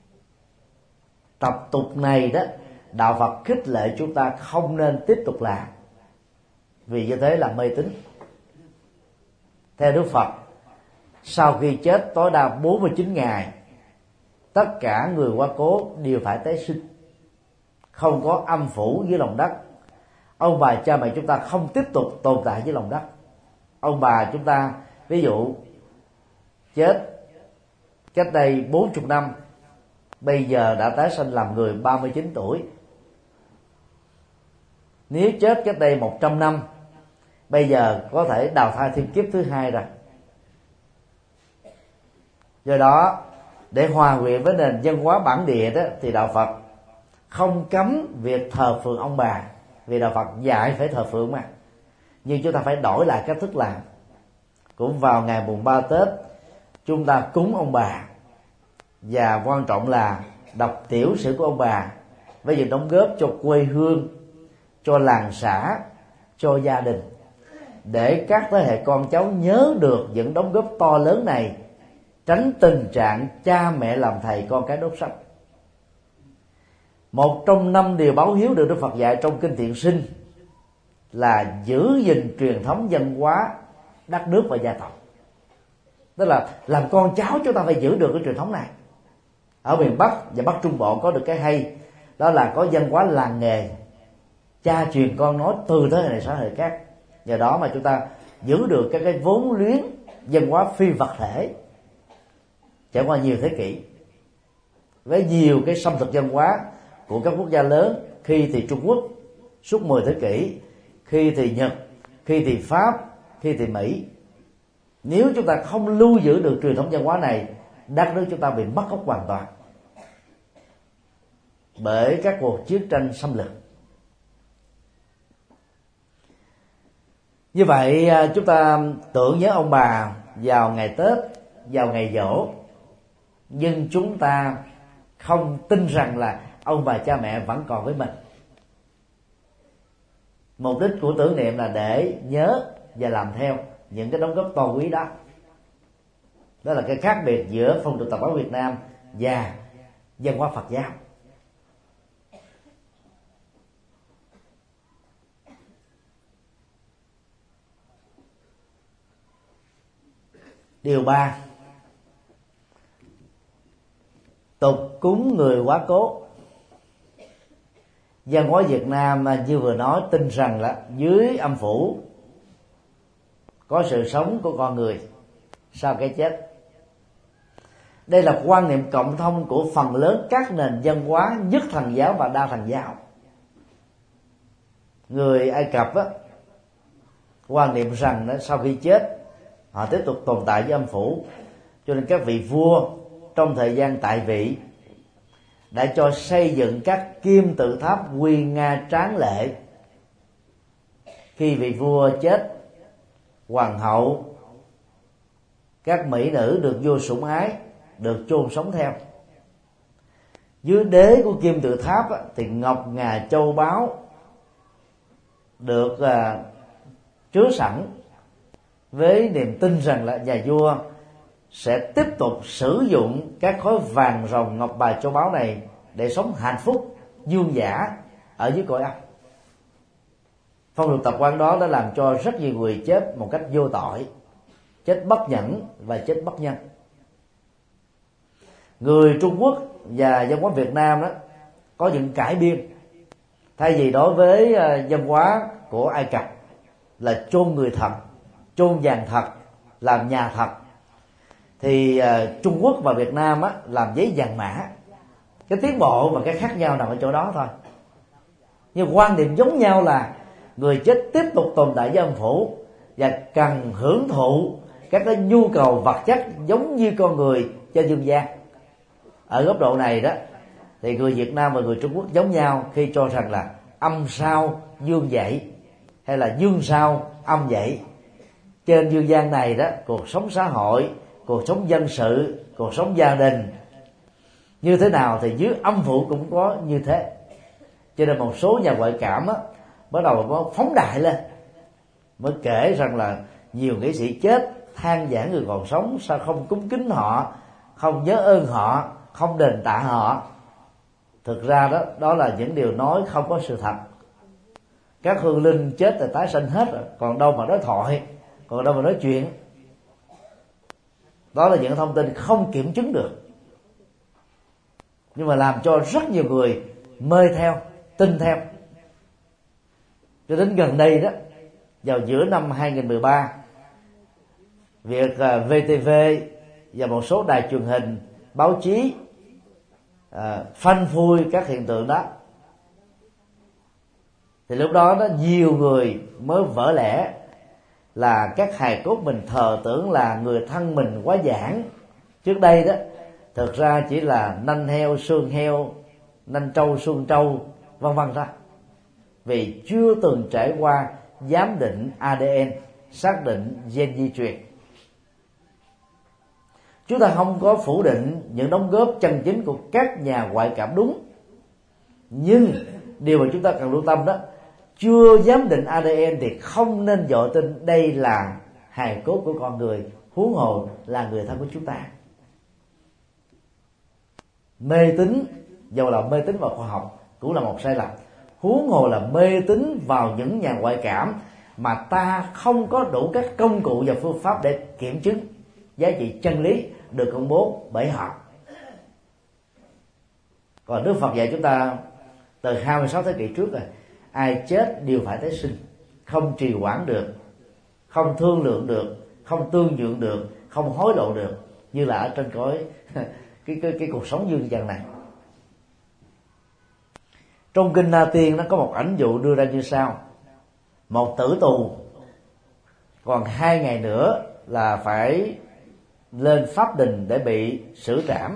S1: Tập tục này đó, đạo Phật khích lệ chúng ta không nên tiếp tục làm, vì như thế là mê tín. Theo Đức Phật, sau khi chết tối đa bốn mươi chín ngày, tất cả người quá cố đều phải tái sinh, không có âm phủ dưới lòng đất. Ông bà cha mẹ chúng ta không tiếp tục tồn tại dưới lòng đất. Ông bà chúng ta ví dụ chết cách đây bốn mươi năm, bây giờ đã tái sinh làm người ba mươi chín tuổi. Nếu chết cách đây một trăm năm, bây giờ có thể đào thai thêm kiếp thứ hai rồi. Do đó, để hòa quyện với nền văn hóa bản địa đó, thì đạo Phật không cấm việc thờ phượng ông bà, vì đạo Phật dạy phải thờ phượng mà. Nhưng chúng ta phải đổi lại cách thức làm. Cũng vào ngày mùng ba Tết, chúng ta cúng ông bà, và quan trọng là đọc tiểu sử của ông bà với những đóng góp cho quê hương, cho làng xã, cho gia đình, để các thế hệ con cháu nhớ được những đóng góp to lớn này, tránh tình trạng cha mẹ làm thầy con cái đốt sách. Một trong năm điều báo hiếu được Đức Phật dạy trong kinh Thiện Sinh là giữ gìn truyền thống văn hóa đất nước và gia tộc. Tức là làm con cháu chúng ta phải giữ được cái truyền thống này. Ở miền Bắc và Bắc Trung Bộ có được cái hay, đó là có văn hóa làng nghề, cha truyền con nói từ thế hệ này sang thế hệ khác. Nhờ đó mà chúng ta giữ được các cái vốn liếng văn hóa phi vật thể trải qua nhiều thế kỷ, với nhiều cái xâm thực văn hóa của các quốc gia lớn. Khi thì Trung Quốc suốt mười thế kỷ, khi thì Nhật, khi thì Pháp, khi thì Mỹ. Nếu chúng ta không lưu giữ được truyền thống văn hóa này, đất nước chúng ta bị mất gốc hoàn toàn bởi các cuộc chiến tranh xâm lược. Như vậy chúng ta tưởng nhớ ông bà vào ngày Tết, vào ngày giỗ, nhưng chúng ta không tin rằng là ông bà cha mẹ vẫn còn với mình. Mục đích của tưởng niệm là để nhớ và làm theo những cái đóng góp to quý đó. Đó là cái khác biệt giữa phong tục tập quán Việt Nam và văn hóa Phật giáo. Điều ba, tục cúng người quá cố. Văn hóa Việt Nam như vừa nói tin rằng là dưới âm phủ có sự sống của con người sau cái chết. Đây là quan niệm cộng thông của phần lớn các nền văn hóa nhất thần giáo và đa thần giáo. Người Ai Cập á, quan niệm rằng đó, sau khi chết họ tiếp tục tồn tại với âm phủ, cho nên các vị vua trong thời gian tại vị đã cho xây dựng các kim tự tháp nguy nga tráng lệ. Khi vị vua chết, hoàng hậu, các mỹ nữ được vua sủng ái được chôn sống theo. Dưới đế của kim tự tháp thì ngọc ngà châu báu được uh, chứa sẵn, với niềm tin rằng là nhà vua sẽ tiếp tục sử dụng các khối vàng ròng ngọc bài châu báu này để sống hạnh phúc dương dã ở dưới cõi âm. Phong tục tập quán đó đã làm cho rất nhiều người chết một cách vô tội, chết bất nhẫn và chết bất nhân. Người Trung Quốc và văn hóa Việt Nam đó có những cải biên. Thay vì đối với văn hóa của Ai Cập là chôn người thật, chôn vàng thật, làm nhà thật, thì uh, Trung Quốc và Việt Nam á, làm giấy vàng mã. Cái tiến bộ và cái khác nhau nằm ở chỗ đó thôi. Nhưng quan điểm giống nhau là người chết tiếp tục tồn tại với âm phủ và cần hưởng thụ các cái nhu cầu vật chất giống như con người cho dương gian. Ở góc độ này đó thì người Việt Nam và người Trung Quốc giống nhau khi cho rằng là âm sau dương dậy, hay là dương sau âm dậy. Trên dương gian này đó, cuộc sống xã hội, cuộc sống dân sự, cuộc sống gia đình như thế nào thì dưới âm phủ cũng có như thế. Cho nên một số nhà ngoại cảm á, bắt đầu có phóng đại lên, mới kể rằng là nhiều nghệ sĩ chết than vãn người còn sống sao không cúng kính họ, không nhớ ơn họ, không đền tạ họ. Thực ra đó đó là những điều nói không có sự thật. Các hương linh chết là tái sinh hết rồi, còn đâu mà nói thoại, còn đâu mà nói chuyện. Đó là những thông tin không kiểm chứng được, nhưng mà làm cho rất nhiều người mê theo, tin theo. Cho đến gần đây đó, vào giữa năm hai không một ba, việc vê tê vê và một số đài truyền hình, báo chí à, phanh phui các hiện tượng đó, thì lúc đó đó nhiều người mới vỡ lẽ là các hài cốt mình thờ tưởng là người thân mình quá giản. Trước đây đó thực ra chỉ là nanh heo, xương heo, nanh trâu, xương trâu, vân vân ra, vì chưa từng trải qua giám định a đê en, xác định gen di truyền. Chúng ta không có phủ định những đóng góp chân chính của các nhà ngoại cảm đúng, nhưng điều mà chúng ta cần lưu tâm đó, chưa giám định a đê en thì không nên vội tin đây là hài cốt của con người, huống hồ là người thân của chúng ta. Mê tín, dầu là mê tín vào khoa học cũng là một sai lầm, huống hồ là mê tín vào những nhà ngoại cảm mà ta không có đủ các công cụ và phương pháp để kiểm chứng giá trị chân lý được công bố bởi họ. Còn Đức Phật dạy chúng ta từ hai mươi sáu thế kỷ trước rồi, ai chết đều phải tái sinh, không trì hoãn được, không thương lượng được, không tương nhượng được, không hối lộ được, như là ở trên cõi cái, cái, cái cuộc sống dương trần này. Trong kinh Na Tiên nó có một ảnh dụ đưa ra như sau: một tử tù còn hai ngày nữa là phải lên pháp đình để bị xử trảm.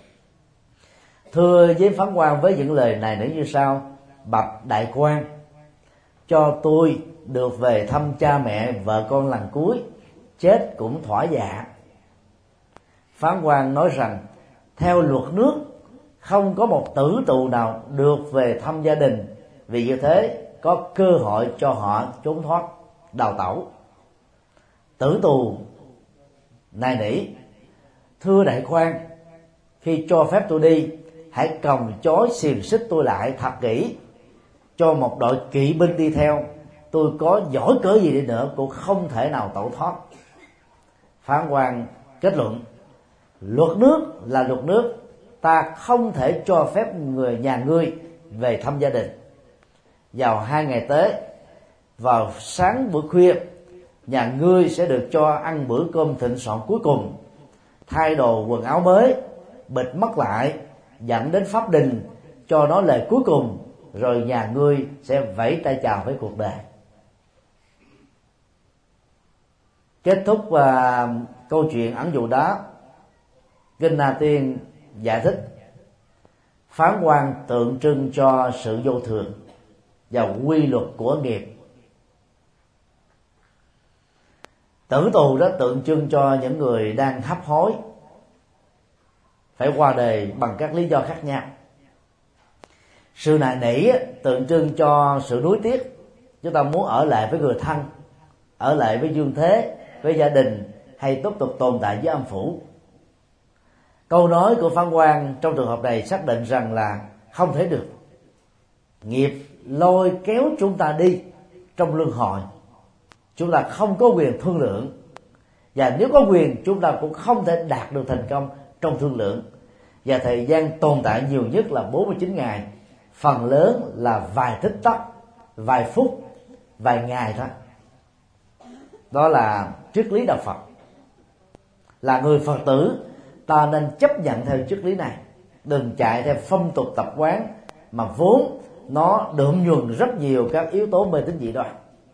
S1: Thưa với phán quan với những lời này nữa như sau: bạch đại quan, cho tôi được về thăm cha mẹ vợ con lần cuối, chết cũng thỏa dạ. Phán quan nói rằng theo luật nước không có một tử tù nào được về thăm gia đình, vì như thế có cơ hội cho họ trốn thoát, đào tẩu. Tử tù nài nỉ: thưa đại quan, khi cho phép tôi đi, hãy còng chói xiềng xích tôi lại thật kỹ, cho một đội kỵ binh đi theo. Tôi có giỏi cỡ gì đi nữa cũng không thể nào tẩu thoát. Phán quan kết luận: luật nước là luật nước, ta không thể cho phép người nhà ngươi về thăm gia đình. Vào hai ngày tới, vào sáng bữa khuya, nhà ngươi sẽ được cho ăn bữa cơm thịnh soạn cuối cùng, thay đồ quần áo mới, bịt mắt lại, dẫn đến pháp đình cho nó lời cuối cùng, rồi nhà ngươi sẽ vẫy tay chào với cuộc đời. Kết thúc uh, câu chuyện ẩn dụ đó, Kinh Na Tiên giải thích phán quan tượng trưng cho sự vô thường và quy luật của nghiệp. Tử tù đó tượng trưng cho những người đang hấp hối, phải qua đời bằng các lý do khác nhau. Sự nài nỉ tượng trưng cho sự nuối tiếc, chúng ta muốn ở lại với người thân, ở lại với dương thế, với gia đình, hay tiếp tục tồn tại với âm phủ. Câu nói của phán quan trong trường hợp này xác định rằng là không thể được. Nghiệp lôi kéo chúng ta đi trong luân hồi, chúng ta không có quyền thương lượng, và nếu có quyền chúng ta cũng không thể đạt được thành công trong thương lượng. Và thời gian tồn tại nhiều nhất là bốn mươi chín ngày, phần lớn là vài tích tắc, vài phút, vài ngày thôi. Đó là triết lý đạo Phật. Là người Phật tử, ta nên chấp nhận theo triết lý này, đừng chạy theo phong tục tập quán mà vốn nó đượm nhuần rất nhiều các yếu tố mê tín dị đoan.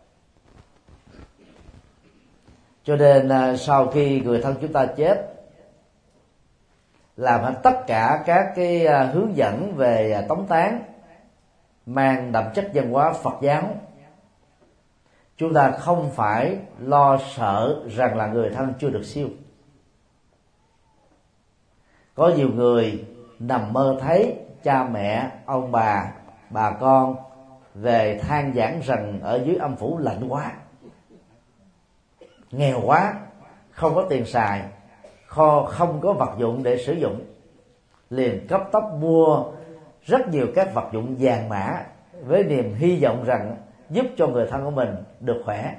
S1: Cho nên sau khi người thân chúng ta chết, làm hết tất cả các cái hướng dẫn về tống táng mang đậm chất văn hóa Phật giáo, chúng ta không phải lo sợ rằng là người thân chưa được siêu. Có nhiều người nằm mơ thấy cha mẹ, ông bà, bà con về than vãn rằng ở dưới âm phủ lạnh quá, nghèo quá, không có tiền xài, kho không có vật dụng để sử dụng, liền cấp tốc mua rất nhiều các vật dụng vàng mã với niềm hy vọng rằng giúp cho người thân của mình được khỏe.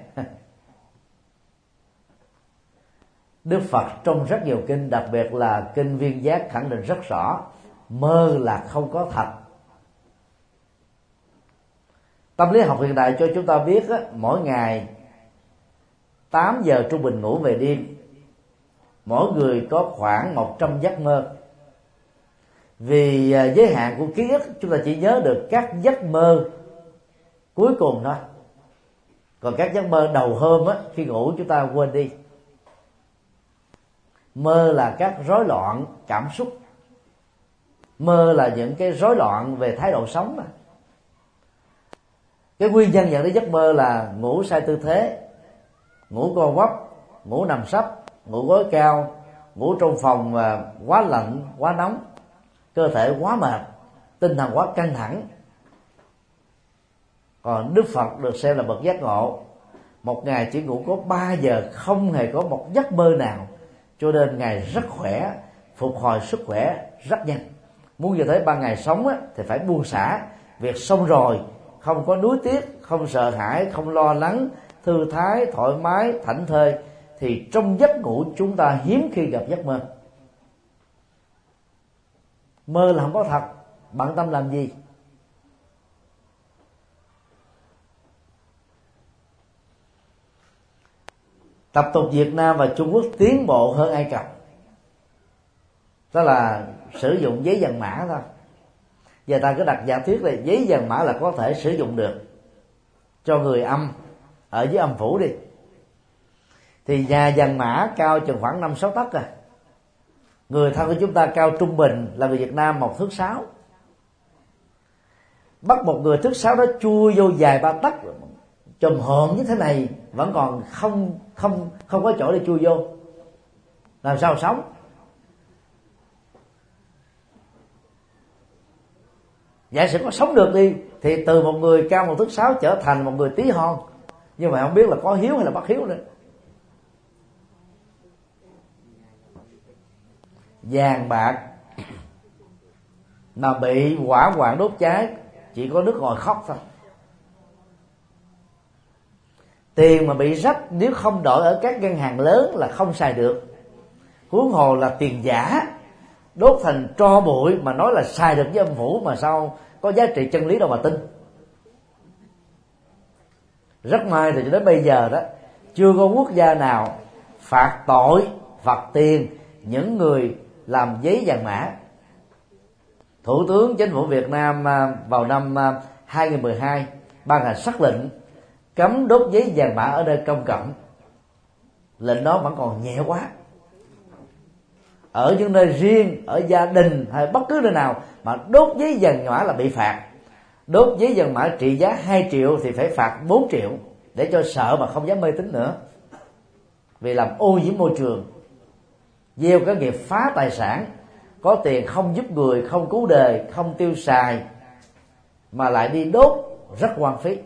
S1: Đức Phật trong rất nhiều kinh, đặc biệt là kinh Viên Giác, khẳng định rất rõ mơ là không có thật. Tâm lý học hiện đại cho chúng ta biết á, mỗi ngày tám giờ trung bình ngủ về đêm, mỗi người có khoảng một trăm giấc mơ. Vì giới hạn của ký ức, chúng ta chỉ nhớ được các giấc mơ cuối cùng thôi, còn các giấc mơ đầu hôm á, khi ngủ chúng ta quên đi. Mơ là các rối loạn cảm xúc, mơ là những cái rối loạn về thái độ sống mà. Cái nguyên nhân dẫn đến giấc mơ là ngủ sai tư thế, ngủ co quắp, ngủ nằm sấp, ngủ gối cao, ngủ trong phòng quá lạnh, quá nóng, cơ thể quá mệt, tinh thần quá căng thẳng. Còn Đức Phật được xem là bậc giác ngộ, một ngày chỉ ngủ có ba giờ, không hề có một giấc mơ nào, cho nên Ngài rất khỏe, phục hồi sức khỏe rất nhanh. Muốn như thế ban ngày sống á, thì phải buông xả, việc xong rồi không có nuối tiếc, không sợ hãi, không lo lắng, thư thái, thoải mái, thảnh thơi, thì trong giấc ngủ chúng ta hiếm khi gặp giấc mơ. Mơ là không có thật, bận tâm làm gì? Tập tục Việt Nam và Trung Quốc tiến bộ hơn Ai Cập, đó là sử dụng giấy vàng mã thôi. Giờ ta cứ đặt giả thuyết là giấy vàng mã là có thể sử dụng được cho người âm ở dưới âm phủ đi. thì nhà vàng mã cao chừng khoảng năm sáu tấc à. Người thân của chúng ta cao trung bình là người Việt Nam một thước sáu. Bắt một người thước sáu đó chui vô dài ba tấc, chùm hồn như thế này vẫn còn không không không có chỗ để chui vô, làm sao sống? Giả sử có sống được đi thì từ một người cao một thước sáu trở thành một người tí hon, nhưng mà không biết là có hiếu hay là bất hiếu nữa. Vàng bạc mà bị hỏa hoạn đốt cháy chỉ có nước ngồi khóc thôi. Tiền mà bị rách nếu không đổi ở các ngân hàng lớn là không xài được, huống hồ là tiền giả đốt thành tro bụi mà nói là xài được với âm phủ, mà sao có giá trị chân lý đâu mà tin. Rất may thì cho đến bây giờ đó chưa có quốc gia nào phạt tội phạt tiền những người làm giấy vàng mã. Thủ tướng Chính phủ Việt Nam vào năm hai không một hai ban hành sắc lệnh cấm đốt giấy vàng mã ở nơi công cộng. Lệnh đó vẫn còn nhẹ quá. Ở những nơi riêng, ở gia đình hay bất cứ nơi nào mà đốt giấy vàng mã là bị phạt. Đốt giấy vàng mã trị giá hai triệu thì phải phạt bốn triệu, để cho sợ mà không dám mê tín nữa, vì làm ô nhiễm môi trường, gieo cái nghiệp phá tài sản. Có tiền không giúp người, không cứu đời, không tiêu xài mà lại đi đốt, rất hoang phí.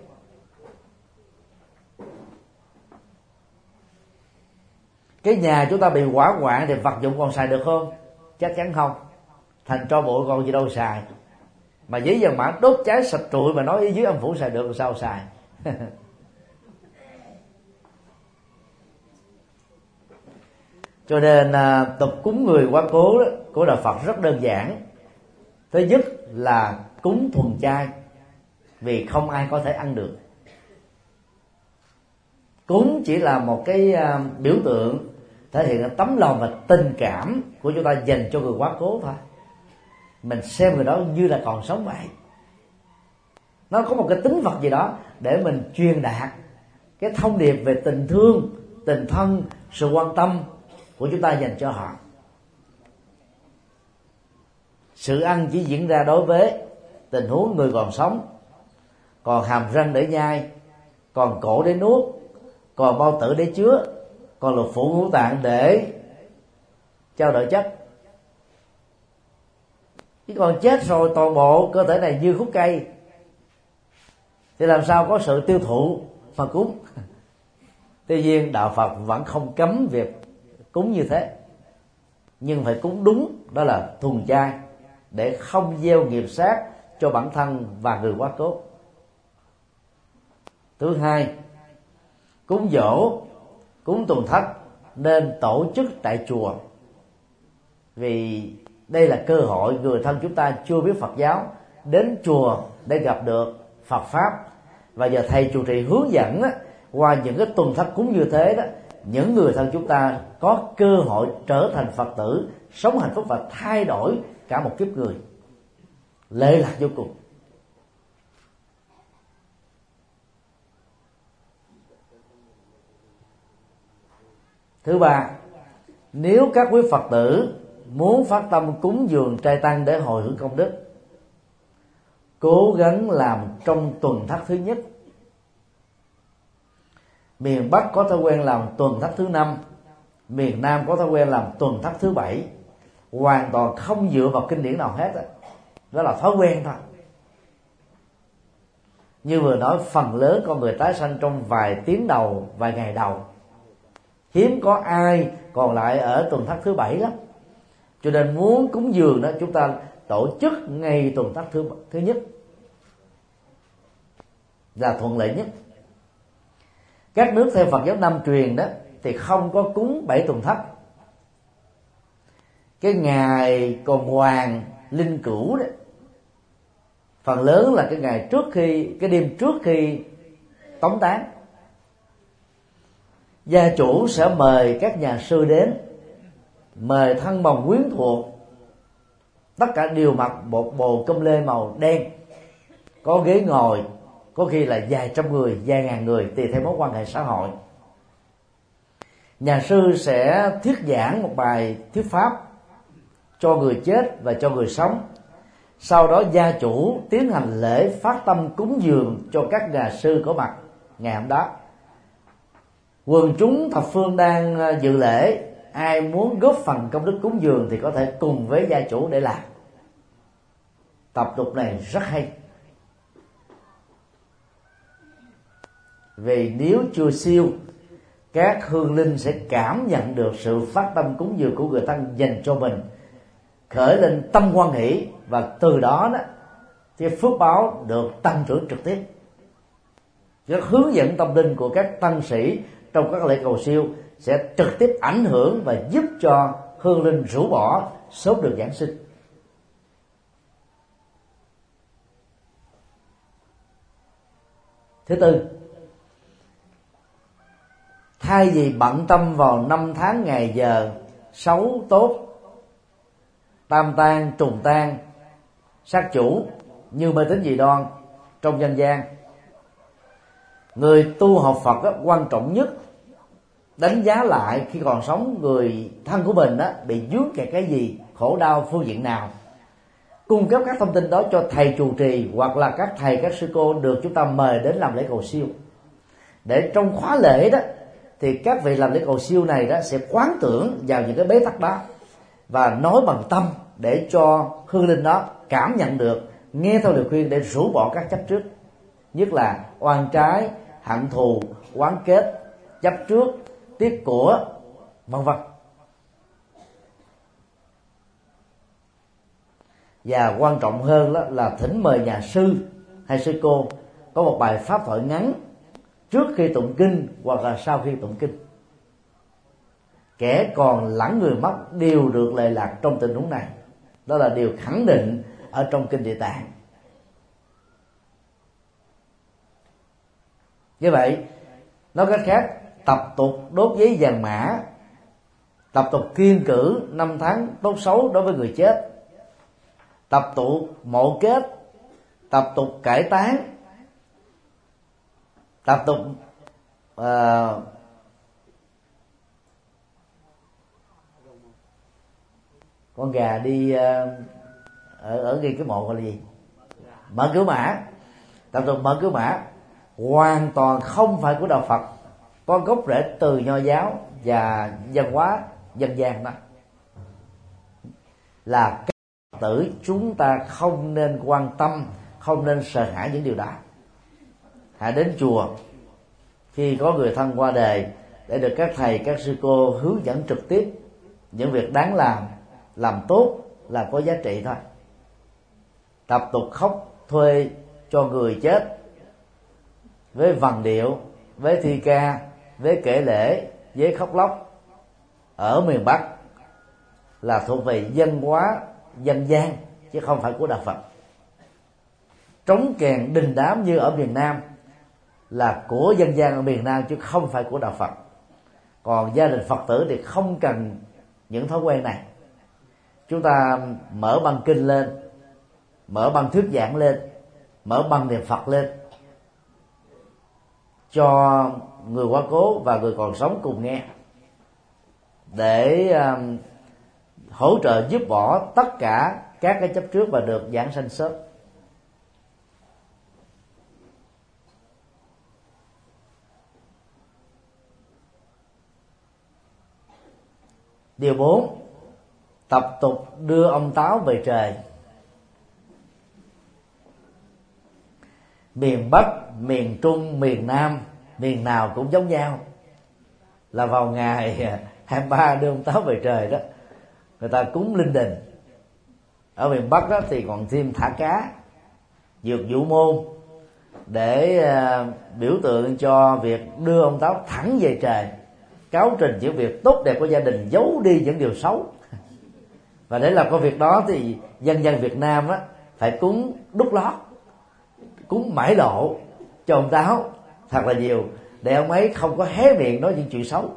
S1: Cái nhà chúng ta bị hỏa hoạn thì vật dụng còn xài được không? Chắc chắn không. Thành tro bụi còn gì đâu xài. Mà giấy vàng mã đốt cháy sạch trụi mà nói dưới âm phủ xài được, sao xài? Cho nên à, tục cúng người quá cố đó, của đạo Phật rất đơn giản. Thứ nhất là cúng thuần chay, vì không ai có thể ăn được. Cúng chỉ là một cái à, biểu tượng thể hiện tấm lòng và tình cảm của chúng ta dành cho người quá cố thôi. Mình xem người đó như là còn sống vậy. Nó có một cái tính vật gì đó để mình truyền đạt cái thông điệp về tình thương, tình thân, sự quan tâm của chúng ta dành cho họ. Sự ăn chỉ diễn ra đối với tình huống người còn sống, còn hàm răng để nhai, còn cổ để nuốt, còn bao tử để chứa, còn lục phủ ngũ tạng để trao đổi chất. Chứ còn chết rồi toàn bộ cơ thể này như khúc cây thì làm sao có sự tiêu thụ mà cúng. Tuy nhiên đạo Phật vẫn không cấm việc cúng như thế, nhưng phải cúng đúng, đó là thuần chay, để không gieo nghiệp sát cho bản thân và người quá cố. Thứ hai, cúng giỗ, cúng tuần thất nên tổ chức tại chùa, vì đây là cơ hội người thân chúng ta chưa biết Phật giáo đến chùa để gặp được Phật pháp, và giờ thầy trụ trì hướng dẫn đó, qua những cái tuần thất cúng như thế đó, những người thân chúng ta có cơ hội trở thành Phật tử, sống hạnh phúc và thay đổi cả một kiếp người. Lệ lạc vô cùng. Thứ ba, nếu các quý Phật tử muốn phát tâm cúng dường trai tăng để hồi hướng công đức, cố gắng làm trong tuần thất thứ nhất. Miền Bắc có thói quen làm tuần thất thứ năm, miền Nam có thói quen làm tuần thất thứ bảy, hoàn toàn không dựa vào kinh điển nào hết. Đó là thói quen thôi. Như vừa nói, phần lớn con người tái sanh trong vài tiếng đầu, vài ngày đầu, hiếm có ai còn lại ở tuần thất thứ bảy lắm. Cho nên muốn cúng dường đó, chúng ta tổ chức ngay tuần thất thứ thứ nhất là thuận lợi nhất. Các nước theo Phật giáo Nam truyền đó thì không có cúng bảy tuần thất. Cái ngày còn hoàng linh cữu đó, phần lớn là cái ngày trước khi, cái đêm trước khi tống táng, gia chủ sẽ mời các nhà sư đến, mời thân bằng quyến thuộc, tất cả đều mặc một bộ cơm lê màu đen, có ghế ngồi, có khi là vài trăm người, vài ngàn người tùy theo mối quan hệ xã hội. Nhà sư sẽ thuyết giảng một bài thuyết pháp cho người chết và cho người sống. Sau đó gia chủ tiến hành lễ phát tâm cúng dường cho các nhà sư có mặt ngày hôm đó. Quần chúng thập phương đang dự lễ, ai muốn góp phần công đức cúng dường thì có thể cùng với gia chủ để làm. Tập tục này rất hay, vì nếu chưa siêu, các hương linh sẽ cảm nhận được sự phát tâm cúng dường của người thân dành cho mình, khởi lên tâm hoan hỷ, và từ đó đó thì phước báo được tăng trưởng trực tiếp. Các hướng dẫn tâm linh của các tăng sĩ trong các lễ cầu siêu sẽ trực tiếp ảnh hưởng và giúp cho hương linh rũ bỏ sớm được giảng sinh. Thứ tư, thay vì bận tâm vào năm tháng ngày giờ xấu tốt, tam tan trùng tan, sát chủ như mê tín dị đoan trong dân gian, người tu học Phật đó, quan trọng nhất đánh giá lại khi còn sống người thân của mình đó, bị vướng kẹt cái gì, khổ đau phương diện nào, cung cấp các thông tin đó cho thầy trụ trì hoặc là các thầy các sư cô được chúng ta mời đến làm lễ cầu siêu, để trong khóa lễ đó thì các vị làm lễ cầu siêu này đó sẽ quán tưởng vào những cái bế tắc đó và nói bằng tâm để cho hương linh đó cảm nhận được, nghe theo lời khuyên để rũ bỏ các chấp trước, nhất là oan trái, hận thù, oán kết, chấp trước, tiếc của, vân vân. Và quan trọng hơn đó là thỉnh mời nhà sư hay sư cô có một bài pháp thoại ngắn trước khi tụng kinh hoặc là sau khi tụng kinh. Kẻ còn lẫn người mất đều được lệ lạc trong tình huống này. Đó là điều khẳng định ở trong kinh Địa Tạng. Như vậy, nói cách khác, tập tục đốt giấy vàng mã, tập tục kiêng cử năm tháng tốt xấu đối với người chết, tập tục mộ kết, tập tục cải táng, tập tục uh, con gà đi uh, ở ở ngay cái mộ gọi là gì, mở cửa mã, tập tục mở cửa mã hoàn toàn không phải của đạo Phật, có gốc rễ từ Nho giáo và văn hóa dân gian đó. Là các Phật tử chúng ta không nên quan tâm, không nên sợ hãi những điều đó. Hãy đến chùa khi có người thân qua đời để được các thầy các sư cô hướng dẫn trực tiếp những việc đáng làm, làm tốt là có giá trị thôi. Tập tục khóc thuê cho người chết với vần điệu, với thi ca, với kể lễ, với khóc lóc ở miền Bắc là thuộc về văn hóa dân gian chứ không phải của đạo Phật. Trống kèn đình đám như ở miền Nam là của dân gian ở miền Nam chứ không phải của đạo Phật. Còn gia đình Phật tử thì không cần những thói quen này. Chúng ta mở băng kinh lên, mở băng thuyết giảng lên, mở băng niệm Phật lên cho người quá cố và người còn sống cùng nghe, để uh, hỗ trợ giúp bỏ tất cả các cái chấp trước và được giảng sanh sớm. Điều bốn, tập tục đưa ông Táo về trời. Miền Bắc, miền Trung, miền Nam, miền nào cũng giống nhau, là vào ngày hai mươi ba đưa ông Táo về trời đó, người ta cúng linh đình. Ở miền Bắc đó thì còn thêm thả cá, dược vũ môn để uh, biểu tượng cho việc đưa ông Táo thẳng về trời, cáo trình những việc tốt đẹp của gia đình, giấu đi những điều xấu. Và để làm công việc đó thì dân dân Việt Nam á phải cúng đúc lót, cúng mãi độ cho ông Táo thật là nhiều, để ông ấy không có hé miệng nói những chuyện xấu.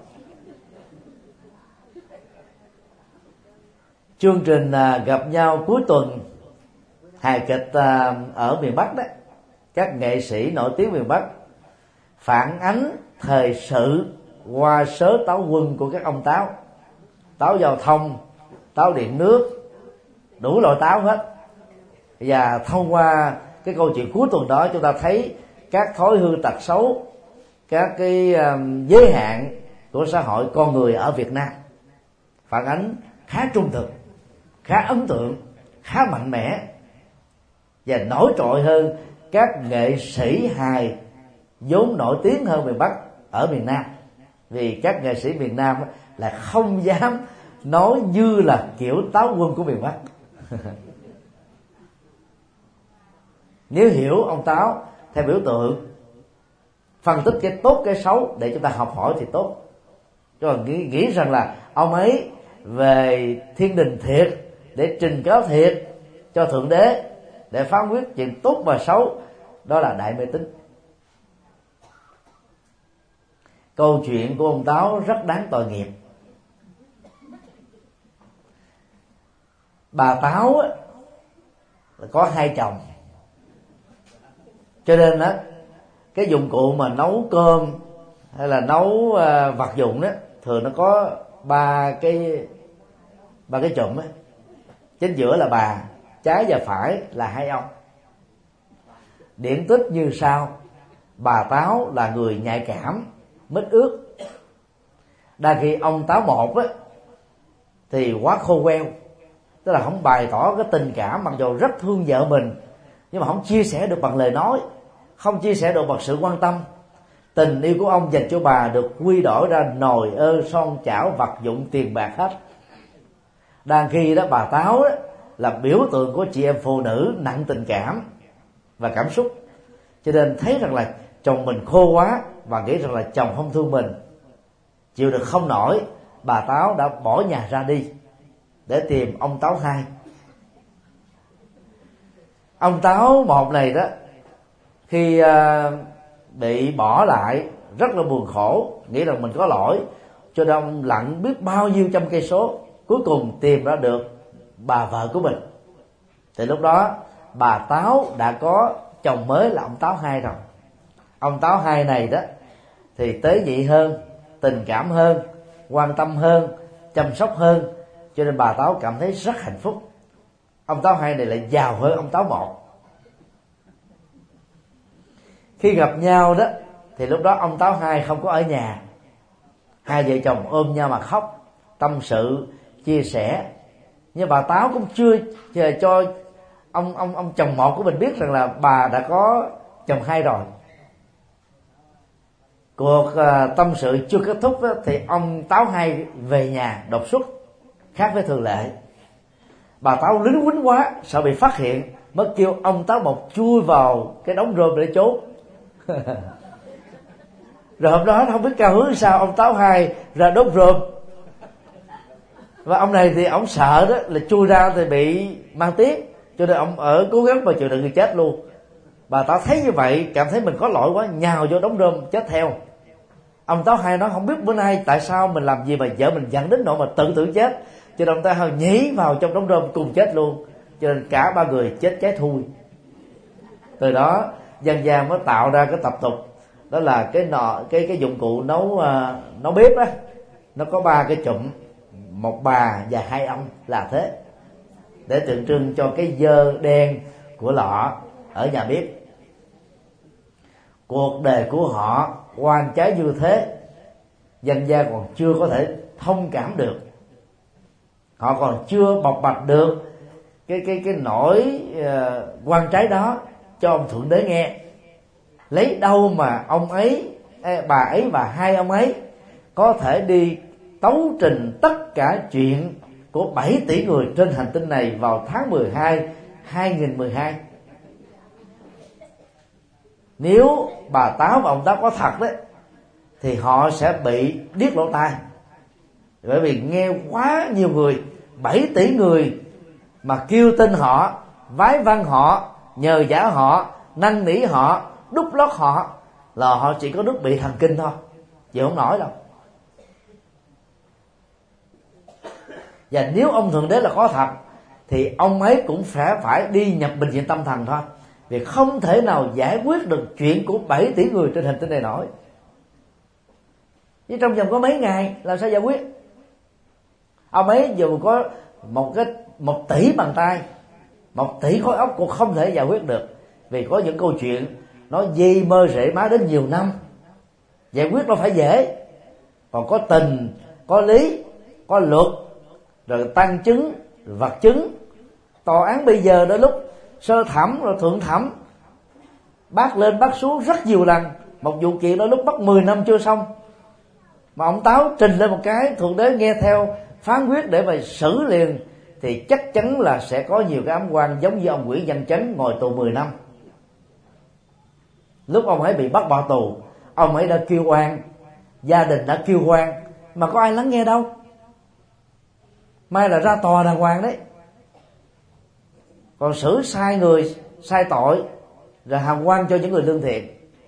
S1: Chương trình à, gặp nhau cuối tuần hài kịch à, ở miền Bắc đó, các nghệ sĩ nổi tiếng miền Bắc phản ánh thời sự qua sớ táo quân của các ông táo, táo giao thông, táo điện nước, đủ loại táo hết. Và thông qua cái câu chuyện cuối tuần đó, chúng ta thấy các thói hư tật xấu, các cái um, giới hạn của xã hội con người ở Việt Nam phản ánh khá trung thực, khá ấn tượng, khá mạnh mẽ và nổi trội hơn các nghệ sĩ hài vốn nổi tiếng hơn miền Bắc ở miền Nam. Vì các nghệ sĩ miền Nam là không dám nói như là kiểu táo quân của miền Bắc. Nếu hiểu ông Táo theo biểu tượng, phân tích cái tốt cái xấu để chúng ta học hỏi thì tốt. Chứ còn nghĩ, nghĩ rằng là ông ấy về thiên đình thiệt, để trình cáo thiệt cho Thượng Đế, để phán quyết chuyện tốt và xấu, đó là đại mê tín. Câu chuyện của ông Táo rất đáng tội nghiệp. Bà Táo á, có hai chồng, cho nên đó, cái dụng cụ mà nấu cơm hay là nấu uh, vật dụng đó thường nó có ba cái ba cái chùm á, chính giữa là bà, trái và phải là hai ông. Điển tích như sau: bà Táo là người nhạy cảm, mít ướt. Đa khi ông Táo một á thì quá khô queo, tức là không bày tỏ cái tình cảm, mặc dù rất thương vợ mình nhưng mà không chia sẻ được bằng lời nói, không chia sẻ được bằng sự quan tâm. Tình yêu của ông dành cho bà được quy đổi ra nồi ơ son chảo vật dụng tiền bạc hết. Đang khi đó bà Táo đó là biểu tượng của chị em phụ nữ nặng tình cảm và cảm xúc, cho nên thấy rằng là chồng mình khô quá và nghĩ rằng là chồng không thương mình, chịu được không nổi, bà Táo đã bỏ nhà ra đi để tìm ông Táo hai. Ông Táo một này đó, khi uh, bị bỏ lại rất là buồn khổ, nghĩ rằng mình có lỗi, cho nên ông lặn biết bao nhiêu trăm cây số, cuối cùng tìm ra được bà vợ của mình. Thì lúc đó bà Táo đã có chồng mới là ông Táo hai rồi. Ông Táo hai này đó thì tế nhị hơn, tình cảm hơn, quan tâm hơn, chăm sóc hơn, cho nên bà Táo cảm thấy rất hạnh phúc. Ông Táo hai này lại giàu hơn ông Táo một. Khi gặp nhau đó thì lúc đó ông Táo hai không có ở nhà, hai vợ chồng ôm nhau mà khóc, tâm sự, chia sẻ. Nhưng bà Táo cũng chưa chờ cho ông ông ông chồng một của mình biết rằng là bà đã có chồng hai rồi. Cuộc uh, tâm sự chưa kết thúc đó, thì ông Táo hai về nhà đột xuất, khác với thường lệ. Bà Táo lính quýnh quá, sợ bị phát hiện, mới kêu ông Táo một chui vào cái đống rơm để trốn. Rồi hôm đó không biết cao hứng sao, ông Táo hai ra đốt rơm, và ông này thì ông sợ đó là chui ra thì bị mang tiếc, cho nên ông ở cố gắng mà chịu đựng người chết luôn. Bà Táo thấy như vậy, cảm thấy mình có lỗi quá, nhào vô đống rơm chết theo. Ông Táo hai nói không biết bữa nay tại sao mình làm gì mà vợ mình giận đến nỗi mà tự tử chết, cho nên ông Táo hai nhảy vào trong đống rơm cùng chết luôn, cho nên cả ba người chết cháy thui. Từ đó dân gian mới tạo ra cái tập tục, đó là cái nọ cái cái dụng cụ nấu uh, nấu bếp á, nó có ba cái chụm, một bà và hai ông là thế, để tượng trưng cho cái dơ đen của lọ ở nhà bếp. Cuộc đời của họ oan trái như thế, dân gian còn chưa có thể thông cảm được, họ còn chưa bộc bạch được cái cái cái nỗi uh, oan trái đó cho ông Thượng Đế nghe. Lấy đâu mà ông ấy, bà ấy và hai ông ấy có thể đi tấu trình tất cả chuyện của bảy tỷ người trên hành tinh này vào tháng mười hai hai nghìn mười hai. Nếu bà Táo và ông Táo có thật đấy thì họ sẽ bị điếc lỗ tai, bởi vì nghe quá nhiều người, bảy tỷ người mà kêu tên họ, vái văn họ, nhờ giả họ, năn nỉ họ, đút lót họ, là họ chỉ có nước bị thần kinh thôi, chịu không nổi đâu. Và nếu ông Thượng Đế là có thật thì ông ấy cũng phải phải đi nhập bệnh viện tâm thần thôi, vì không thể nào giải quyết được chuyện của bảy tỷ người trên hành tinh này nổi. chứ trong vòng có mấy ngày làm sao giải quyết. Ông ấy dù có một cái một tỷ bàn tay, một tỷ khối óc cũng không thể giải quyết được, vì có những câu chuyện nó dây mơ rễ má đến nhiều năm, giải quyết nó phải dễ. Còn có tình, có lý, có luật, rồi tăng chứng, vật chứng, tòa án bây giờ đôi lúc sơ thẩm rồi thượng thẩm, bác lên bác xuống rất nhiều lần, một vụ kiện đôi lúc mất mười năm chưa xong, mà ông Táo trình lên một cái thượng đế nghe theo phán quyết để mà xử liền, thì chắc chắn là sẽ có nhiều cái ám quan giống như ông Nguyễn Văn Chấn ngồi tù mười năm. Lúc ông ấy bị bắt bỏ tù, ông ấy đã kêu oan, gia đình đã kêu oan, mà có ai lắng nghe đâu. May là ra tòa đàng hoàng đấy. Còn xử sai người, sai tội, rồi hàm oan cho những người lương thiện.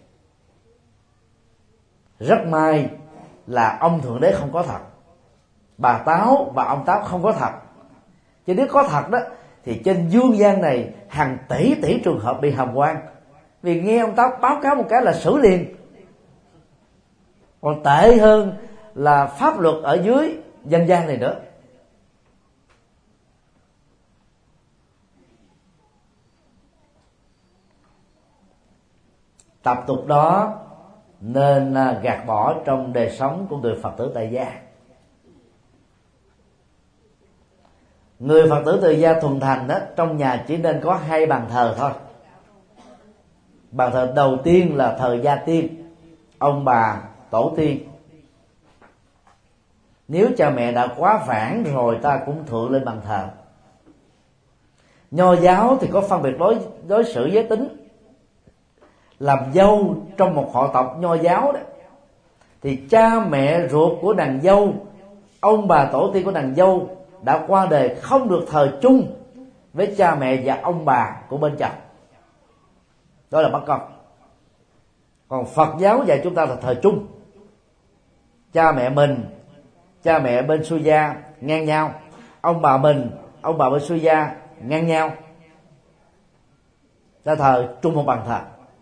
S1: Rất may là ông thượng đế không có thật, bà Táo và ông Táo không có thật. Chứ nếu có thật đó thì trên dương gian này hàng tỷ tỷ trường hợp bị hàm oan, vì nghe ông Táo báo cáo một cái là xử liền. Còn tệ hơn là pháp luật ở dưới dân gian này nữa. Tập tục đó nên gạt bỏ trong đời sống của người Phật tử tại gia. Người Phật tử tại gia thuần thành đó, trong nhà chỉ nên có hai bàn thờ thôi. Bàn thờ đầu tiên là thờ gia tiên, ông bà tổ tiên. Nếu cha mẹ đã quá vãng rồi ta cũng thượng lên bàn thờ. Nho giáo thì có phân biệt đối đối xử giới tính. Làm dâu trong một họ tộc nho giáo đó, thì cha mẹ ruột của nàng dâu, ông bà tổ tiên của nàng dâu đã qua đời không được thờ chung với cha mẹ và ông bà của bên chồng. Đó là bắt con. Còn Phật giáo dạy chúng ta là thờ chung. Cha mẹ mình, cha mẹ bên xuôi gia ngang nhau, ông bà mình, ông bà bên xuôi gia ngang nhau, ta thờ chung một bàn thờ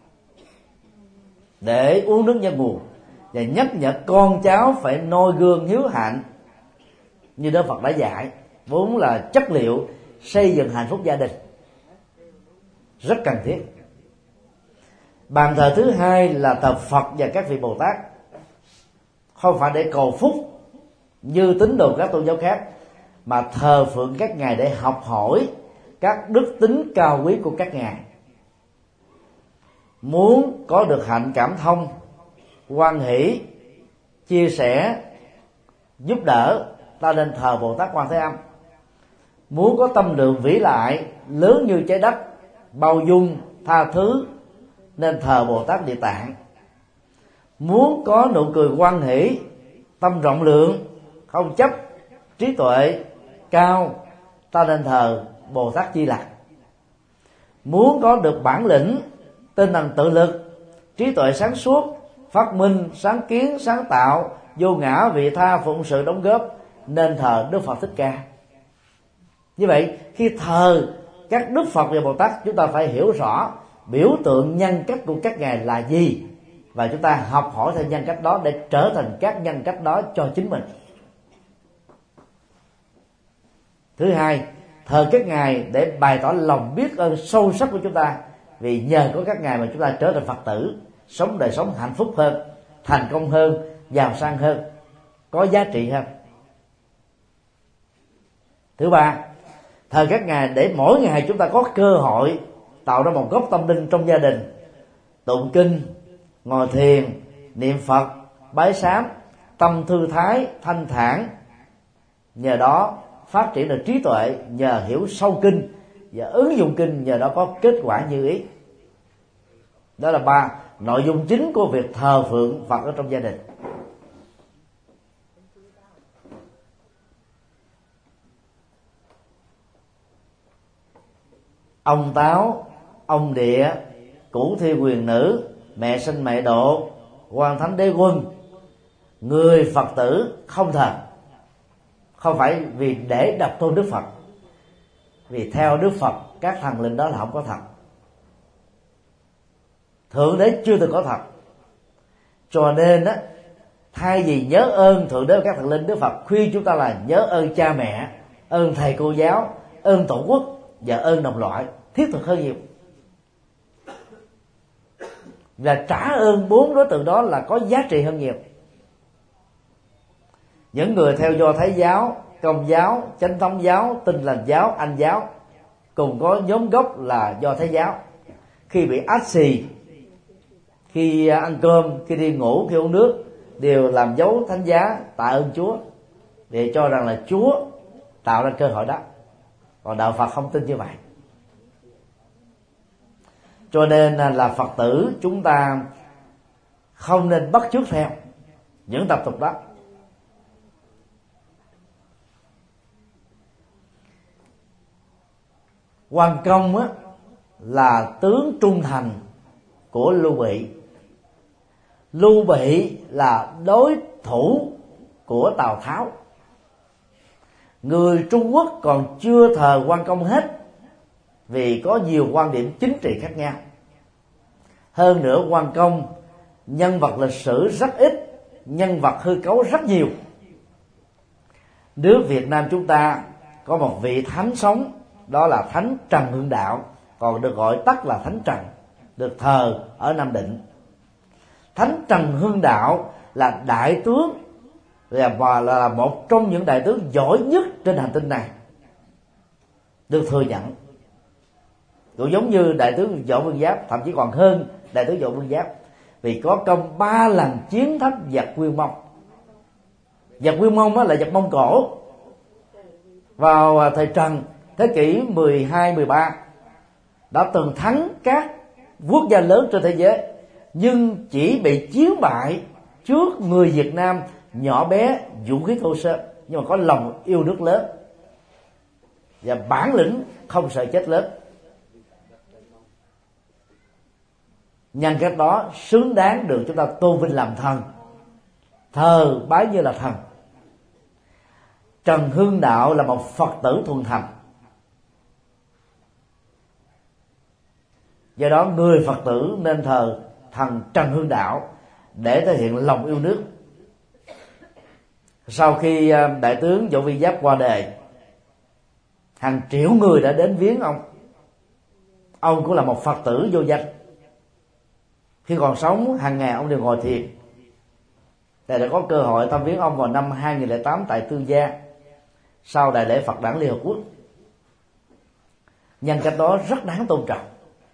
S1: để uống nước nhân nguồn và nhắc nhở con cháu phải noi gương hiếu hạnh như Đức Phật đã dạy, vốn là chất liệu xây dựng hạnh phúc gia đình, rất cần thiết. Bàn thờ thứ hai là thờ Phật và các vị Bồ Tát, không phải để cầu phúc như tín đồ các tôn giáo khác, mà thờ phượng các ngài để học hỏi các đức tính cao quý của các ngài. Muốn có được hạnh cảm thông, hoan hỷ, chia sẻ, giúp đỡ, ta nên thờ Bồ Tát Quan Thế Âm. Muốn có tâm lượng vĩ đại lớn như trái đất, bao dung, tha thứ, nên thờ Bồ Tát Địa Tạng. Muốn có nụ cười hoan hỷ, tâm rộng lượng, không chấp, trí tuệ cao, ta nên thờ Bồ Tát Di Lặc. Muốn có được bản lĩnh, tinh thần tự lực, trí tuệ sáng suốt, phát minh, sáng kiến, sáng tạo, vô ngã, vị tha, phụng sự, đóng góp, nên thờ Đức Phật Thích Ca. Như vậy, khi thờ các Đức Phật và Bồ Tát, chúng ta phải hiểu rõ biểu tượng nhân cách của các ngài là gì, và chúng ta học hỏi theo nhân cách đó để trở thành các nhân cách đó cho chính mình. Thứ hai, thờ các ngài để bày tỏ lòng biết ơn sâu sắc của chúng ta, vì nhờ có các ngài mà chúng ta trở thành Phật tử, sống đời sống hạnh phúc hơn, thành công hơn, giàu sang hơn, có giá trị hơn. Thứ ba, thờ các ngài để mỗi ngày chúng ta có cơ hội tạo ra một góc tâm linh trong gia đình, tụng kinh, ngồi thiền, niệm Phật, bái sám, tâm thư thái, thanh thản. Nhờ đó phát triển được trí tuệ, nhờ hiểu sâu kinh và ứng dụng kinh, nhờ đó có kết quả như ý. Đó là ba nội dung chính của việc thờ phượng Phật ở trong gia đình. Ông Táo, ông Địa, Cửu Thi Quyền Nữ, mẹ sinh mẹ độ, Quan Thánh Đế Quân, người Phật tử không thờ, không phải vì để độc tôn Đức Phật, vì theo Đức Phật các thần linh đó là không có thật, Thượng Đế chưa từng có thật. Cho nên á, Thay vì nhớ ơn Thượng Đế và các thần linh, Đức Phật khuyên chúng ta là nhớ ơn cha mẹ, ơn thầy cô giáo, ơn tổ quốc và ơn đồng loại, thiết thực hơn nhiều. Và trả ơn bốn đối tượng đó là có giá trị hơn nhiều. Những người theo Do Thái giáo, Công giáo, Chánh thống giáo, Tin lành giáo, Anh giáo cùng có nhóm gốc là Do Thái giáo. Khi bị ách xì, khi ăn cơm, khi đi ngủ, khi uống nước đều làm dấu thánh giá tạ ơn Chúa, để cho rằng là Chúa tạo ra cơ hội đó. Còn đạo Phật không tin như vậy. Cho nên là Phật tử chúng ta không nên bắt chước theo những tập tục đó. Quan Công á, là tướng trung thành của Lưu Bị. Lưu Bị là đối thủ của Tào Tháo. Người Trung Quốc còn chưa thờ Quan Công hết, vì có nhiều quan điểm chính trị khác nhau. Hơn nữa, Quan Công nhân vật lịch sử rất ít, nhân vật hư cấu rất nhiều. Nước Việt Nam chúng ta có một vị thánh sống, đó là Thánh Trần Hưng Đạo, còn được gọi tắt là Thánh Trần, được thờ ở Nam Định. Thánh Trần Hưng Đạo là đại tướng và là một trong những đại tướng giỏi nhất trên hành tinh này, được thừa nhận. Cũng giống như đại tướng Võ Nguyên Giáp, thậm chí còn hơn đại tướng Võ Nguyên Giáp, vì có công ba lần chiến thắng giặc Nguyên Mông. Giặc Nguyên Mông là giặc Mông Cổ vào thời Trần, thế kỷ mười hai mười ba, đã từng thắng các quốc gia lớn trên thế giới, nhưng chỉ bị chiến bại trước người Việt Nam nhỏ bé, vũ khí thô sơ, nhưng mà có lòng yêu nước lớn và bản lĩnh không sợ chết lớn. Nhân cách đó xứng đáng được chúng ta tôn vinh làm thần, thờ bái như là thần. Trần Hưng Đạo là một Phật tử thuần thành. Do đó người Phật tử nên thờ thần Trần Hưng Đạo để thể hiện lòng yêu nước. Sau khi đại tướng Võ Nguyên Giáp qua đời, hàng triệu người đã đến viếng ông. Ông cũng là một Phật tử vô danh. Khi còn sống, hàng ngày ông đều ngồi thiền. Thầy đã có cơ hội thăm viếng ông vào năm hai nghìn lẻ tám tại Tương Gia, sau đại lễ Phật đản Liên Hợp Quốc. Nhân cách đó rất đáng tôn trọng,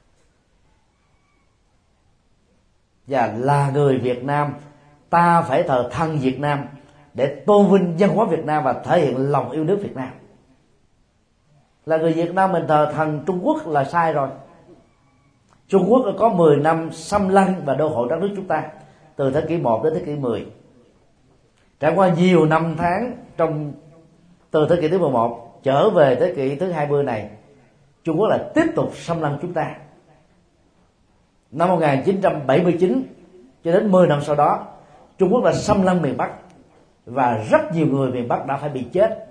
S1: và là người Việt Nam, ta phải thờ thần Việt Nam để tôn vinh văn hóa Việt Nam và thể hiện lòng yêu nước Việt Nam. Là người Việt Nam mình thờ thần Trung Quốc là sai rồi. Trung Quốc có mười năm xâm lăng và đô hộ đất nước chúng ta, từ thế kỷ một đến thế kỷ mười. Trải qua nhiều năm tháng trong từ thế kỷ thứ mười một trở về thế kỷ thứ hai mươi này, Trung Quốc lại tiếp tục xâm lăng chúng ta. Năm một nghìn chín trăm bảy mươi chín cho đến mười năm sau đó, Trung Quốc đã xâm lăng miền Bắc và rất nhiều người miền Bắc đã phải bị chết.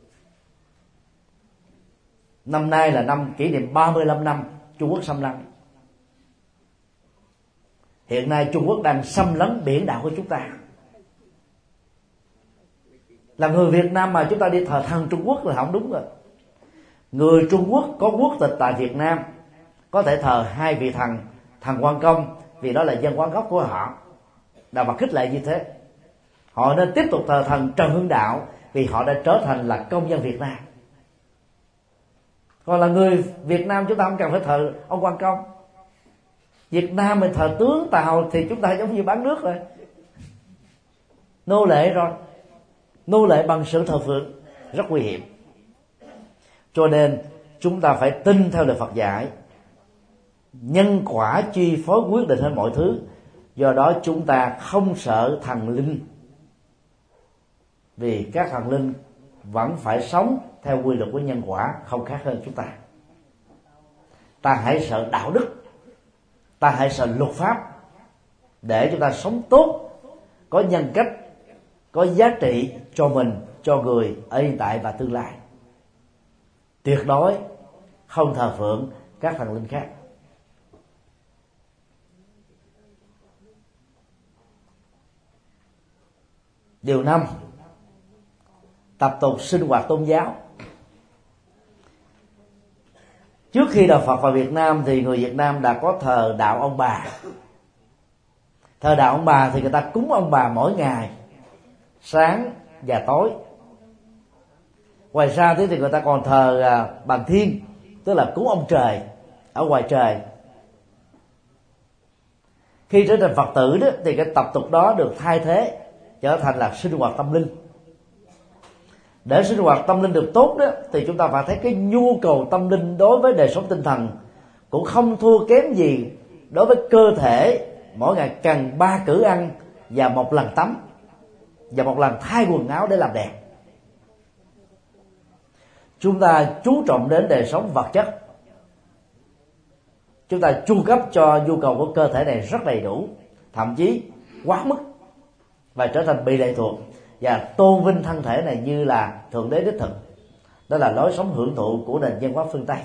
S1: Năm nay là năm kỷ niệm ba mươi lăm năm Trung Quốc xâm lăng. Hiện nay Trung Quốc đang xâm lấn biển đảo của chúng ta. Là người Việt Nam mà chúng ta đi thờ thần Trung Quốc là không đúng rồi. Người Trung Quốc có quốc tịch tại Việt Nam có thể thờ hai vị thần, thần Quan Công vì đó là văn hóa gốc của họ. Đạo Phật khích lệ như thế. Họ nên tiếp tục thờ thần Trần Hưng Đạo vì họ đã trở thành là công dân Việt Nam. Còn là người Việt Nam chúng ta không cần phải thờ ông Quan Công. Việt Nam mình thờ tướng Tàu thì chúng ta giống như bán nước rồi, nô lệ rồi, nô lệ bằng sự thờ phượng, rất nguy hiểm. Cho nên chúng ta phải tin theo lời Phật dạy, nhân quả chi phối quyết định hết mọi thứ. Do đó chúng ta không sợ thần linh, vì các thần linh vẫn phải sống theo quy luật của nhân quả, không khác hơn chúng ta. Ta hãy sợ đạo đức, ta hãy sợ luật pháp, để chúng ta sống tốt, có nhân cách, có giá trị cho mình, cho người ở hiện tại và tương lai. Tuyệt đối không thờ phượng các thần linh khác. Điều năm, tập tục sinh hoạt tôn giáo. Trước khi đạo Phật vào Việt Nam thì người Việt Nam đã có thờ đạo ông bà. Thờ đạo ông bà thì người ta cúng ông bà mỗi ngày, sáng và tối. Ngoài ra thì người ta còn thờ bàn thiên, tức là cúng ông trời ở ngoài trời. Khi trở thành Phật tử đó, thì cái tập tục đó được thay thế trở thành là sinh hoạt tâm linh. Để sinh hoạt tâm linh được tốt đó, thì chúng ta phải thấy cái nhu cầu tâm linh đối với đời sống tinh thần cũng không thua kém gì đối với cơ thể mỗi ngày cần ba cử ăn và một lần tắm và một lần thay quần áo để làm đẹp. Chúng ta chú trọng đến đời sống vật chất, chúng ta chu cấp cho nhu cầu của cơ thể này rất đầy đủ, thậm chí quá mức, và trở thành bị lệ thuộc và tôn vinh thân thể này như là thượng đế đích thực. Đó là lối sống hưởng thụ của nền văn hóa phương Tây.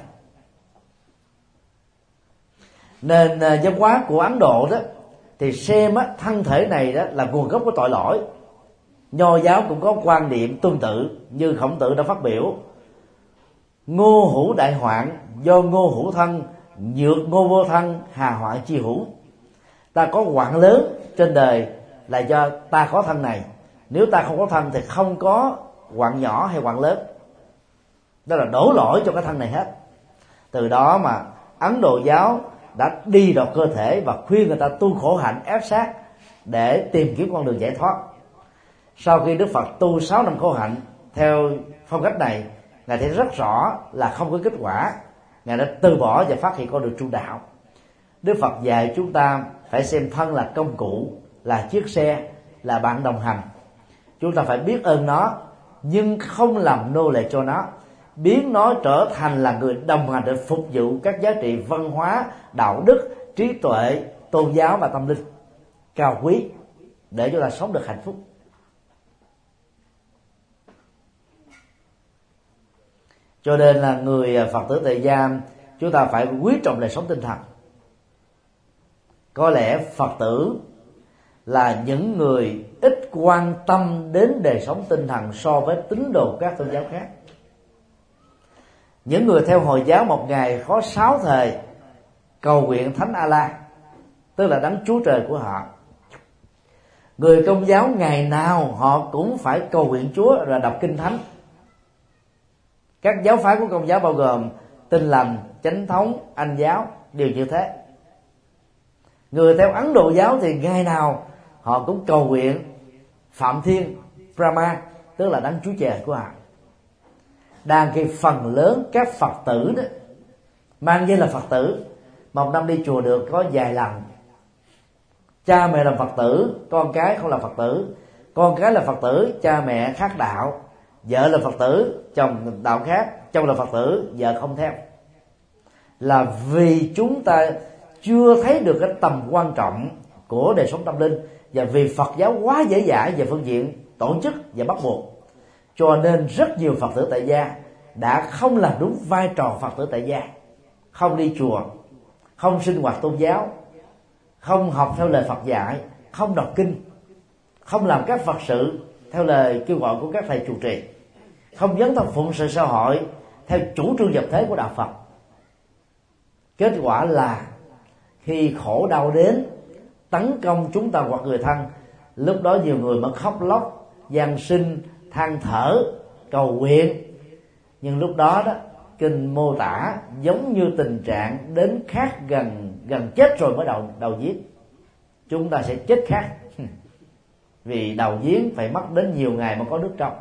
S1: Nền văn hóa của Ấn Độ đó thì xem á, thân thể này đó là nguồn gốc của tội lỗi. Nho giáo cũng có quan điểm tương tự, như Khổng Tử đã phát biểu: ngô hữu đại hoạn, do ngô hữu thân, nhược ngô vô thân, hà hoạn chi hữu. Ta có hoạn lớn trên đời là do ta có thân này, nếu ta không có thân thì không có hoạn nhỏ hay hoạn lớn. Đó là đổ lỗi cho cái thân này hết. Từ đó mà Ấn Độ giáo đã đi vào cơ thể và khuyên người ta tu khổ hạnh ép sát để tìm kiếm con đường giải thoát. Sau khi Đức Phật tu sáu năm khổ hạnh theo phong cách này, Ngài thấy rất rõ là không có kết quả. Ngài đã từ bỏ và phát hiện con đường trung đạo. Đức Phật dạy chúng ta phải xem thân là công cụ, là chiếc xe, là bạn đồng hành. Chúng ta phải biết ơn nó, nhưng không làm nô lệ cho nó, biến nó trở thành là người đồng hành để phục vụ các giá trị văn hóa, đạo đức, trí tuệ, tôn giáo và tâm linh cao quý, để chúng ta sống được hạnh phúc. Cho nên là người Phật tử tại gia, chúng ta phải quý trọng đời sống tinh thần. Có lẽ Phật tử là những người ít quan tâm đến đời sống tinh thần so với tín đồ các tôn giáo khác. Những người theo Hồi giáo một ngày có sáu thời cầu nguyện Thánh Allah, tức là đấng Chúa Trời của họ. Người Công giáo ngày nào họ cũng phải cầu nguyện Chúa và đọc kinh thánh. Các giáo phái của Công giáo bao gồm Tin Lành, Chánh Thống, Anh giáo đều như thế. Người theo Ấn Độ giáo thì ngày nào họ cũng cầu nguyện Phạm Thiên, Brahma, tức là đấng Chúa Trời của họ. Đang khi phần lớn các Phật tử đó mang danh là Phật tử, một năm đi chùa được có vài lần. Cha mẹ làm Phật tử, con cái không làm Phật tử. Con cái là Phật tử, cha mẹ khác đạo. Vợ là Phật tử, chồng đạo khác. Chồng là Phật tử, vợ không theo. Là vì chúng ta chưa thấy được cái tầm quan trọng của đời sống tâm linh, và vì Phật giáo quá dễ dãi về phương diện tổ chức và bắt buộc, cho nên rất nhiều Phật tử tại gia đã không làm đúng vai trò Phật tử tại gia, không đi chùa, không sinh hoạt tôn giáo, không học theo lời Phật dạy, không đọc kinh, không làm các Phật sự theo lời kêu gọi của các thầy trụ trì, không dấn thân phụng sự xã hội theo chủ trương nhập thế của đạo Phật. Kết quả là khi khổ đau đến tấn công chúng ta hoặc người thân, lúc đó nhiều người mới khóc lóc, van xin, than thở, cầu nguyện. Nhưng lúc đó đó, kinh mô tả giống như tình trạng đến khát gần gần chết rồi mới đầu đầu giếng. Chúng ta sẽ chết khát vì đầu giếng phải mất đến nhiều ngày mới có nước trong.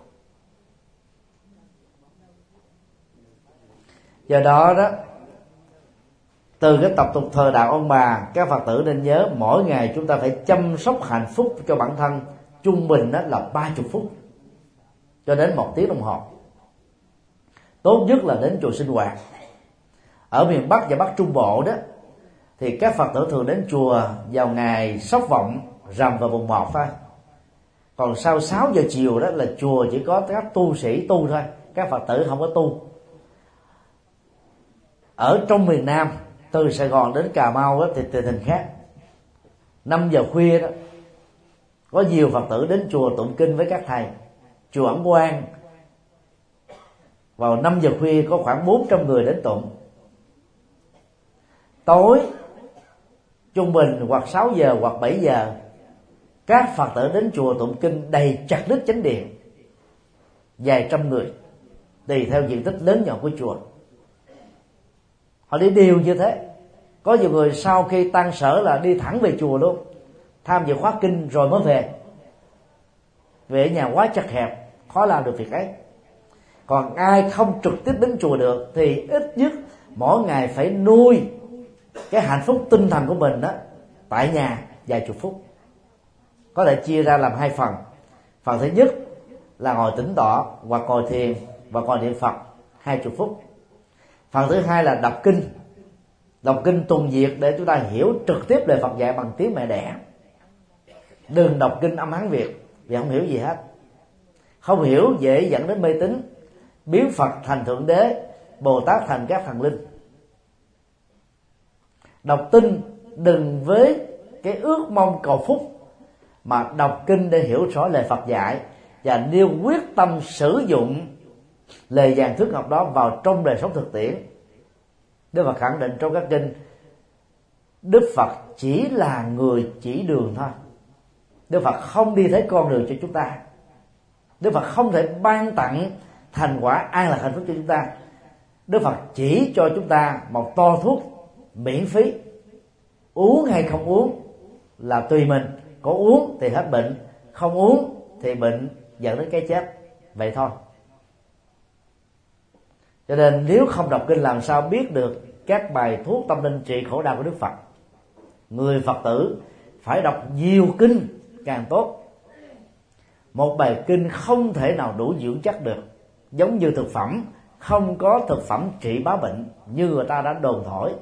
S1: Do đó đó, từ cái tập tục thờ đạo ông bà, các Phật tử nên nhớ mỗi ngày chúng ta phải chăm sóc hạnh phúc cho bản thân, trung bình đó là ba mươi phút cho đến một tiếng đồng hồ. Tốt nhất là đến chùa sinh hoạt. Ở miền Bắc và Bắc Trung Bộ đó thì các Phật tử thường đến chùa vào ngày Sóc Vọng, Rằm và mùng một thôi. Còn sau sáu giờ chiều đó là chùa chỉ có các tu sĩ tu thôi, các Phật tử không có tu. Ở trong miền Nam, từ Sài Gòn đến Cà Mau đó, thì tình hình khác. Năm giờ khuya đó Có nhiều Phật tử đến chùa tụng kinh với các thầy. Chùa Ẩn Quang vào năm giờ khuya có khoảng bốn trăm người đến tụng. Tối trung bình hoặc sáu giờ hoặc bảy giờ, các Phật tử đến chùa tụng kinh đầy chặt đứt chánh điện, vài trăm người, tùy theo diện tích lớn nhỏ của chùa. Họ đi đều như thế. Có nhiều người sau khi tan sở là đi thẳng về chùa luôn, tham dự khóa kinh rồi mới về. Về nhà quá chật hẹp, khó làm được việc ấy. Còn ai không trực tiếp đến chùa được thì ít nhất mỗi ngày phải nuôi cái hạnh phúc tinh thần của mình đó tại nhà vài chục phút. Có thể chia ra làm hai phần. Phần thứ nhất là ngồi tĩnh tọa hoặc ngồi thiền và ngồi niệm Phật hai chục phút. Phần thứ hai là đọc kinh. Đọc kinh tuần việt để chúng ta hiểu trực tiếp lời Phật dạy bằng tiếng mẹ đẻ. Đừng đọc kinh âm Hán Việt vì không hiểu gì hết. Không hiểu dễ dẫn đến mê tín, biến Phật thành Thượng Đế, Bồ Tát thành các thần linh. Đọc kinh đừng với cái ước mong cầu phúc, mà đọc kinh để hiểu rõ lời Phật dạy và nêu quyết tâm sử dụng lời giảng thuyết học đó vào trong đời sống thực tiễn. Đức Phật khẳng định trong các kinh, Đức Phật chỉ là người chỉ đường thôi. Đức Phật không đi thấy con đường cho chúng ta. Đức Phật không thể ban tặng thành quả an lạc hạnh phúc cho chúng ta. Đức Phật chỉ cho chúng ta một to thuốc miễn phí, uống hay không uống là tùy mình. Có uống thì hết bệnh, không uống thì bệnh dẫn đến cái chết, vậy thôi. Cho nên nếu không đọc kinh làm sao biết được các bài thuốc tâm linh trị khổ đau của Đức Phật. Người Phật tử phải đọc nhiều kinh càng tốt. Một bài kinh không thể nào đủ dưỡng chất được, giống như thực phẩm không có thực phẩm trị bá bệnh như người ta đã đồn thổi.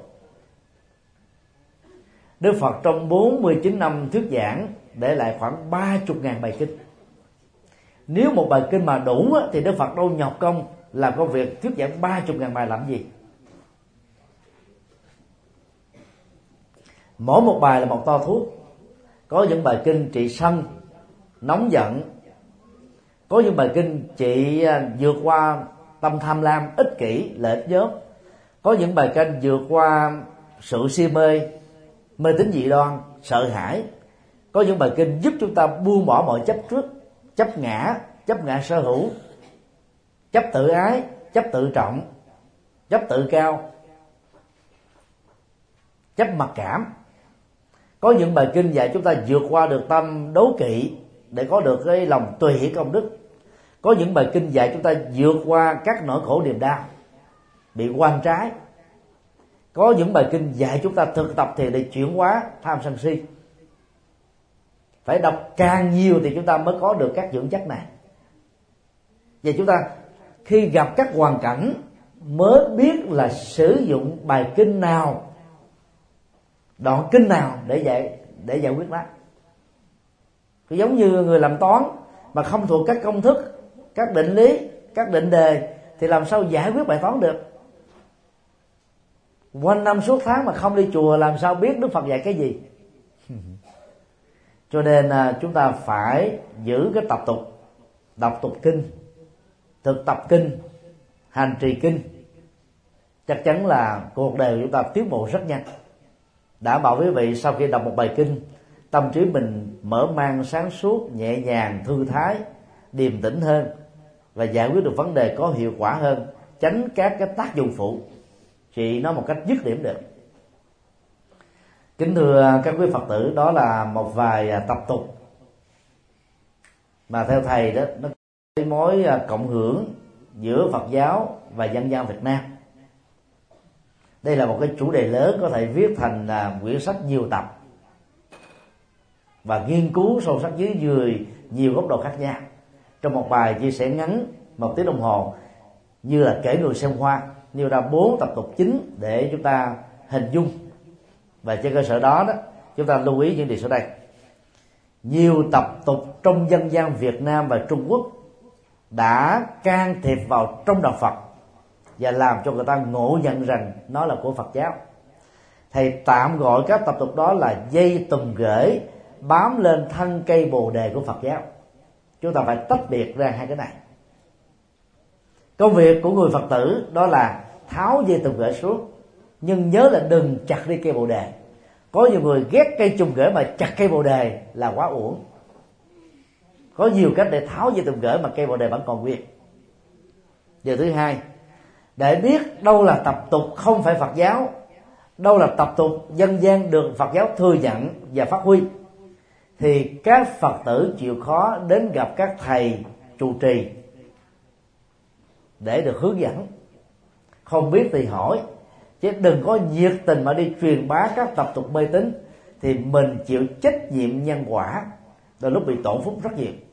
S1: Đức Phật trong bốn mươi chín năm thuyết giảng để lại khoảng ba mươi ngàn bài kinh. Nếu một bài kinh mà đủ thì Đức Phật đâu nhọc công làm công việc thuyết giảng ba mươi ngàn bài làm gì. Mỗi một bài là một to thuốc. Có những bài kinh trị sân, nóng giận. Có những bài kinh trị vượt qua tâm tham lam, ích kỷ, lợi ích nhóm. Có những bài kinh vượt qua sự si mê, mê tín dị đoan, sợ hãi. Có những bài kinh giúp chúng ta buông bỏ mọi chấp trước, chấp ngã, chấp ngã sở hữu, chấp tự ái, chấp tự trọng, chấp tự cao, chấp mặc cảm. Có những bài kinh dạy chúng ta vượt qua được tâm đố kỵ để có được cái lòng tùy hỷ công đức. Có những bài kinh dạy chúng ta vượt qua các nỗi khổ niềm đau, bị quan trái. Có những bài kinh dạy chúng ta thực tập thì để chuyển hóa tham sân si. Phải đọc càng nhiều thì chúng ta mới có được các dưỡng chất này. Và chúng ta khi gặp các hoàn cảnh mới biết là sử dụng bài kinh nào, đoạn kinh nào để giải để giải quyết nó. Cứ giống như người làm toán mà không thuộc các công thức, các định lý, các định đề thì làm sao giải quyết bài toán được. Quanh năm suốt tháng mà không đi chùa làm sao biết Đức Phật dạy cái gì. Cho nên chúng ta phải giữ cái tập tục đọc tục kinh, thực tập kinh, hành trì kinh. Chắc chắn là cuộc đời của chúng ta tiến bộ rất nhanh. Đảm bảo quý vị sau khi đọc một bài kinh, tâm trí mình mở mang, sáng suốt, nhẹ nhàng, thư thái, điềm tĩnh hơn và giải quyết được vấn đề có hiệu quả hơn, tránh các cái tác dụng phụ, trị nó một cách dứt điểm được. Kính thưa các quý Phật tử, đó là một vài tập tục mà theo thầy đó nó có mối cộng hưởng giữa Phật giáo và dân gian Việt Nam. Đây là một cái chủ đề lớn có thể viết thành quyển sách nhiều tập và nghiên cứu sâu sắc dưới người nhiều góc độ khác nhau trong một bài chia sẻ ngắn một tiếng đồng hồ, như là kể người xem hoa, nêu ra bốn tập tục chính để chúng ta hình dung. Và trên cơ sở đó đó chúng ta lưu ý những điều sau đây. Nhiều tập tục trong dân gian Việt Nam và Trung Quốc đã can thiệp vào trong đạo Phật và làm cho người ta ngộ nhận rằng nó là của Phật giáo. Thầy tạm gọi các tập tục đó là dây tùm gửi bám lên thân cây bồ đề của Phật giáo. Chúng ta phải tách biệt ra hai cái này. Công việc của người Phật tử đó là tháo dây tùng gửi xuống, nhưng nhớ là đừng chặt đi cây bồ đề. Có nhiều người ghét cây chùm gửi mà chặt cây bồ đề là quá uổng. Có nhiều cách để tháo dây tùng gửi mà cây bồ đề vẫn còn nguyên. Điều thứ hai, để biết đâu là tập tục không phải Phật giáo, đâu là tập tục dân gian được Phật giáo thừa nhận và phát huy, thì các Phật tử chịu khó đến gặp các thầy trụ trì để được hướng dẫn. Không biết thì hỏi, chứ đừng có nhiệt tình mà đi truyền bá các tập tục mê tín, thì mình chịu trách nhiệm nhân quả, đôi lúc bị tổn phúc rất nhiều.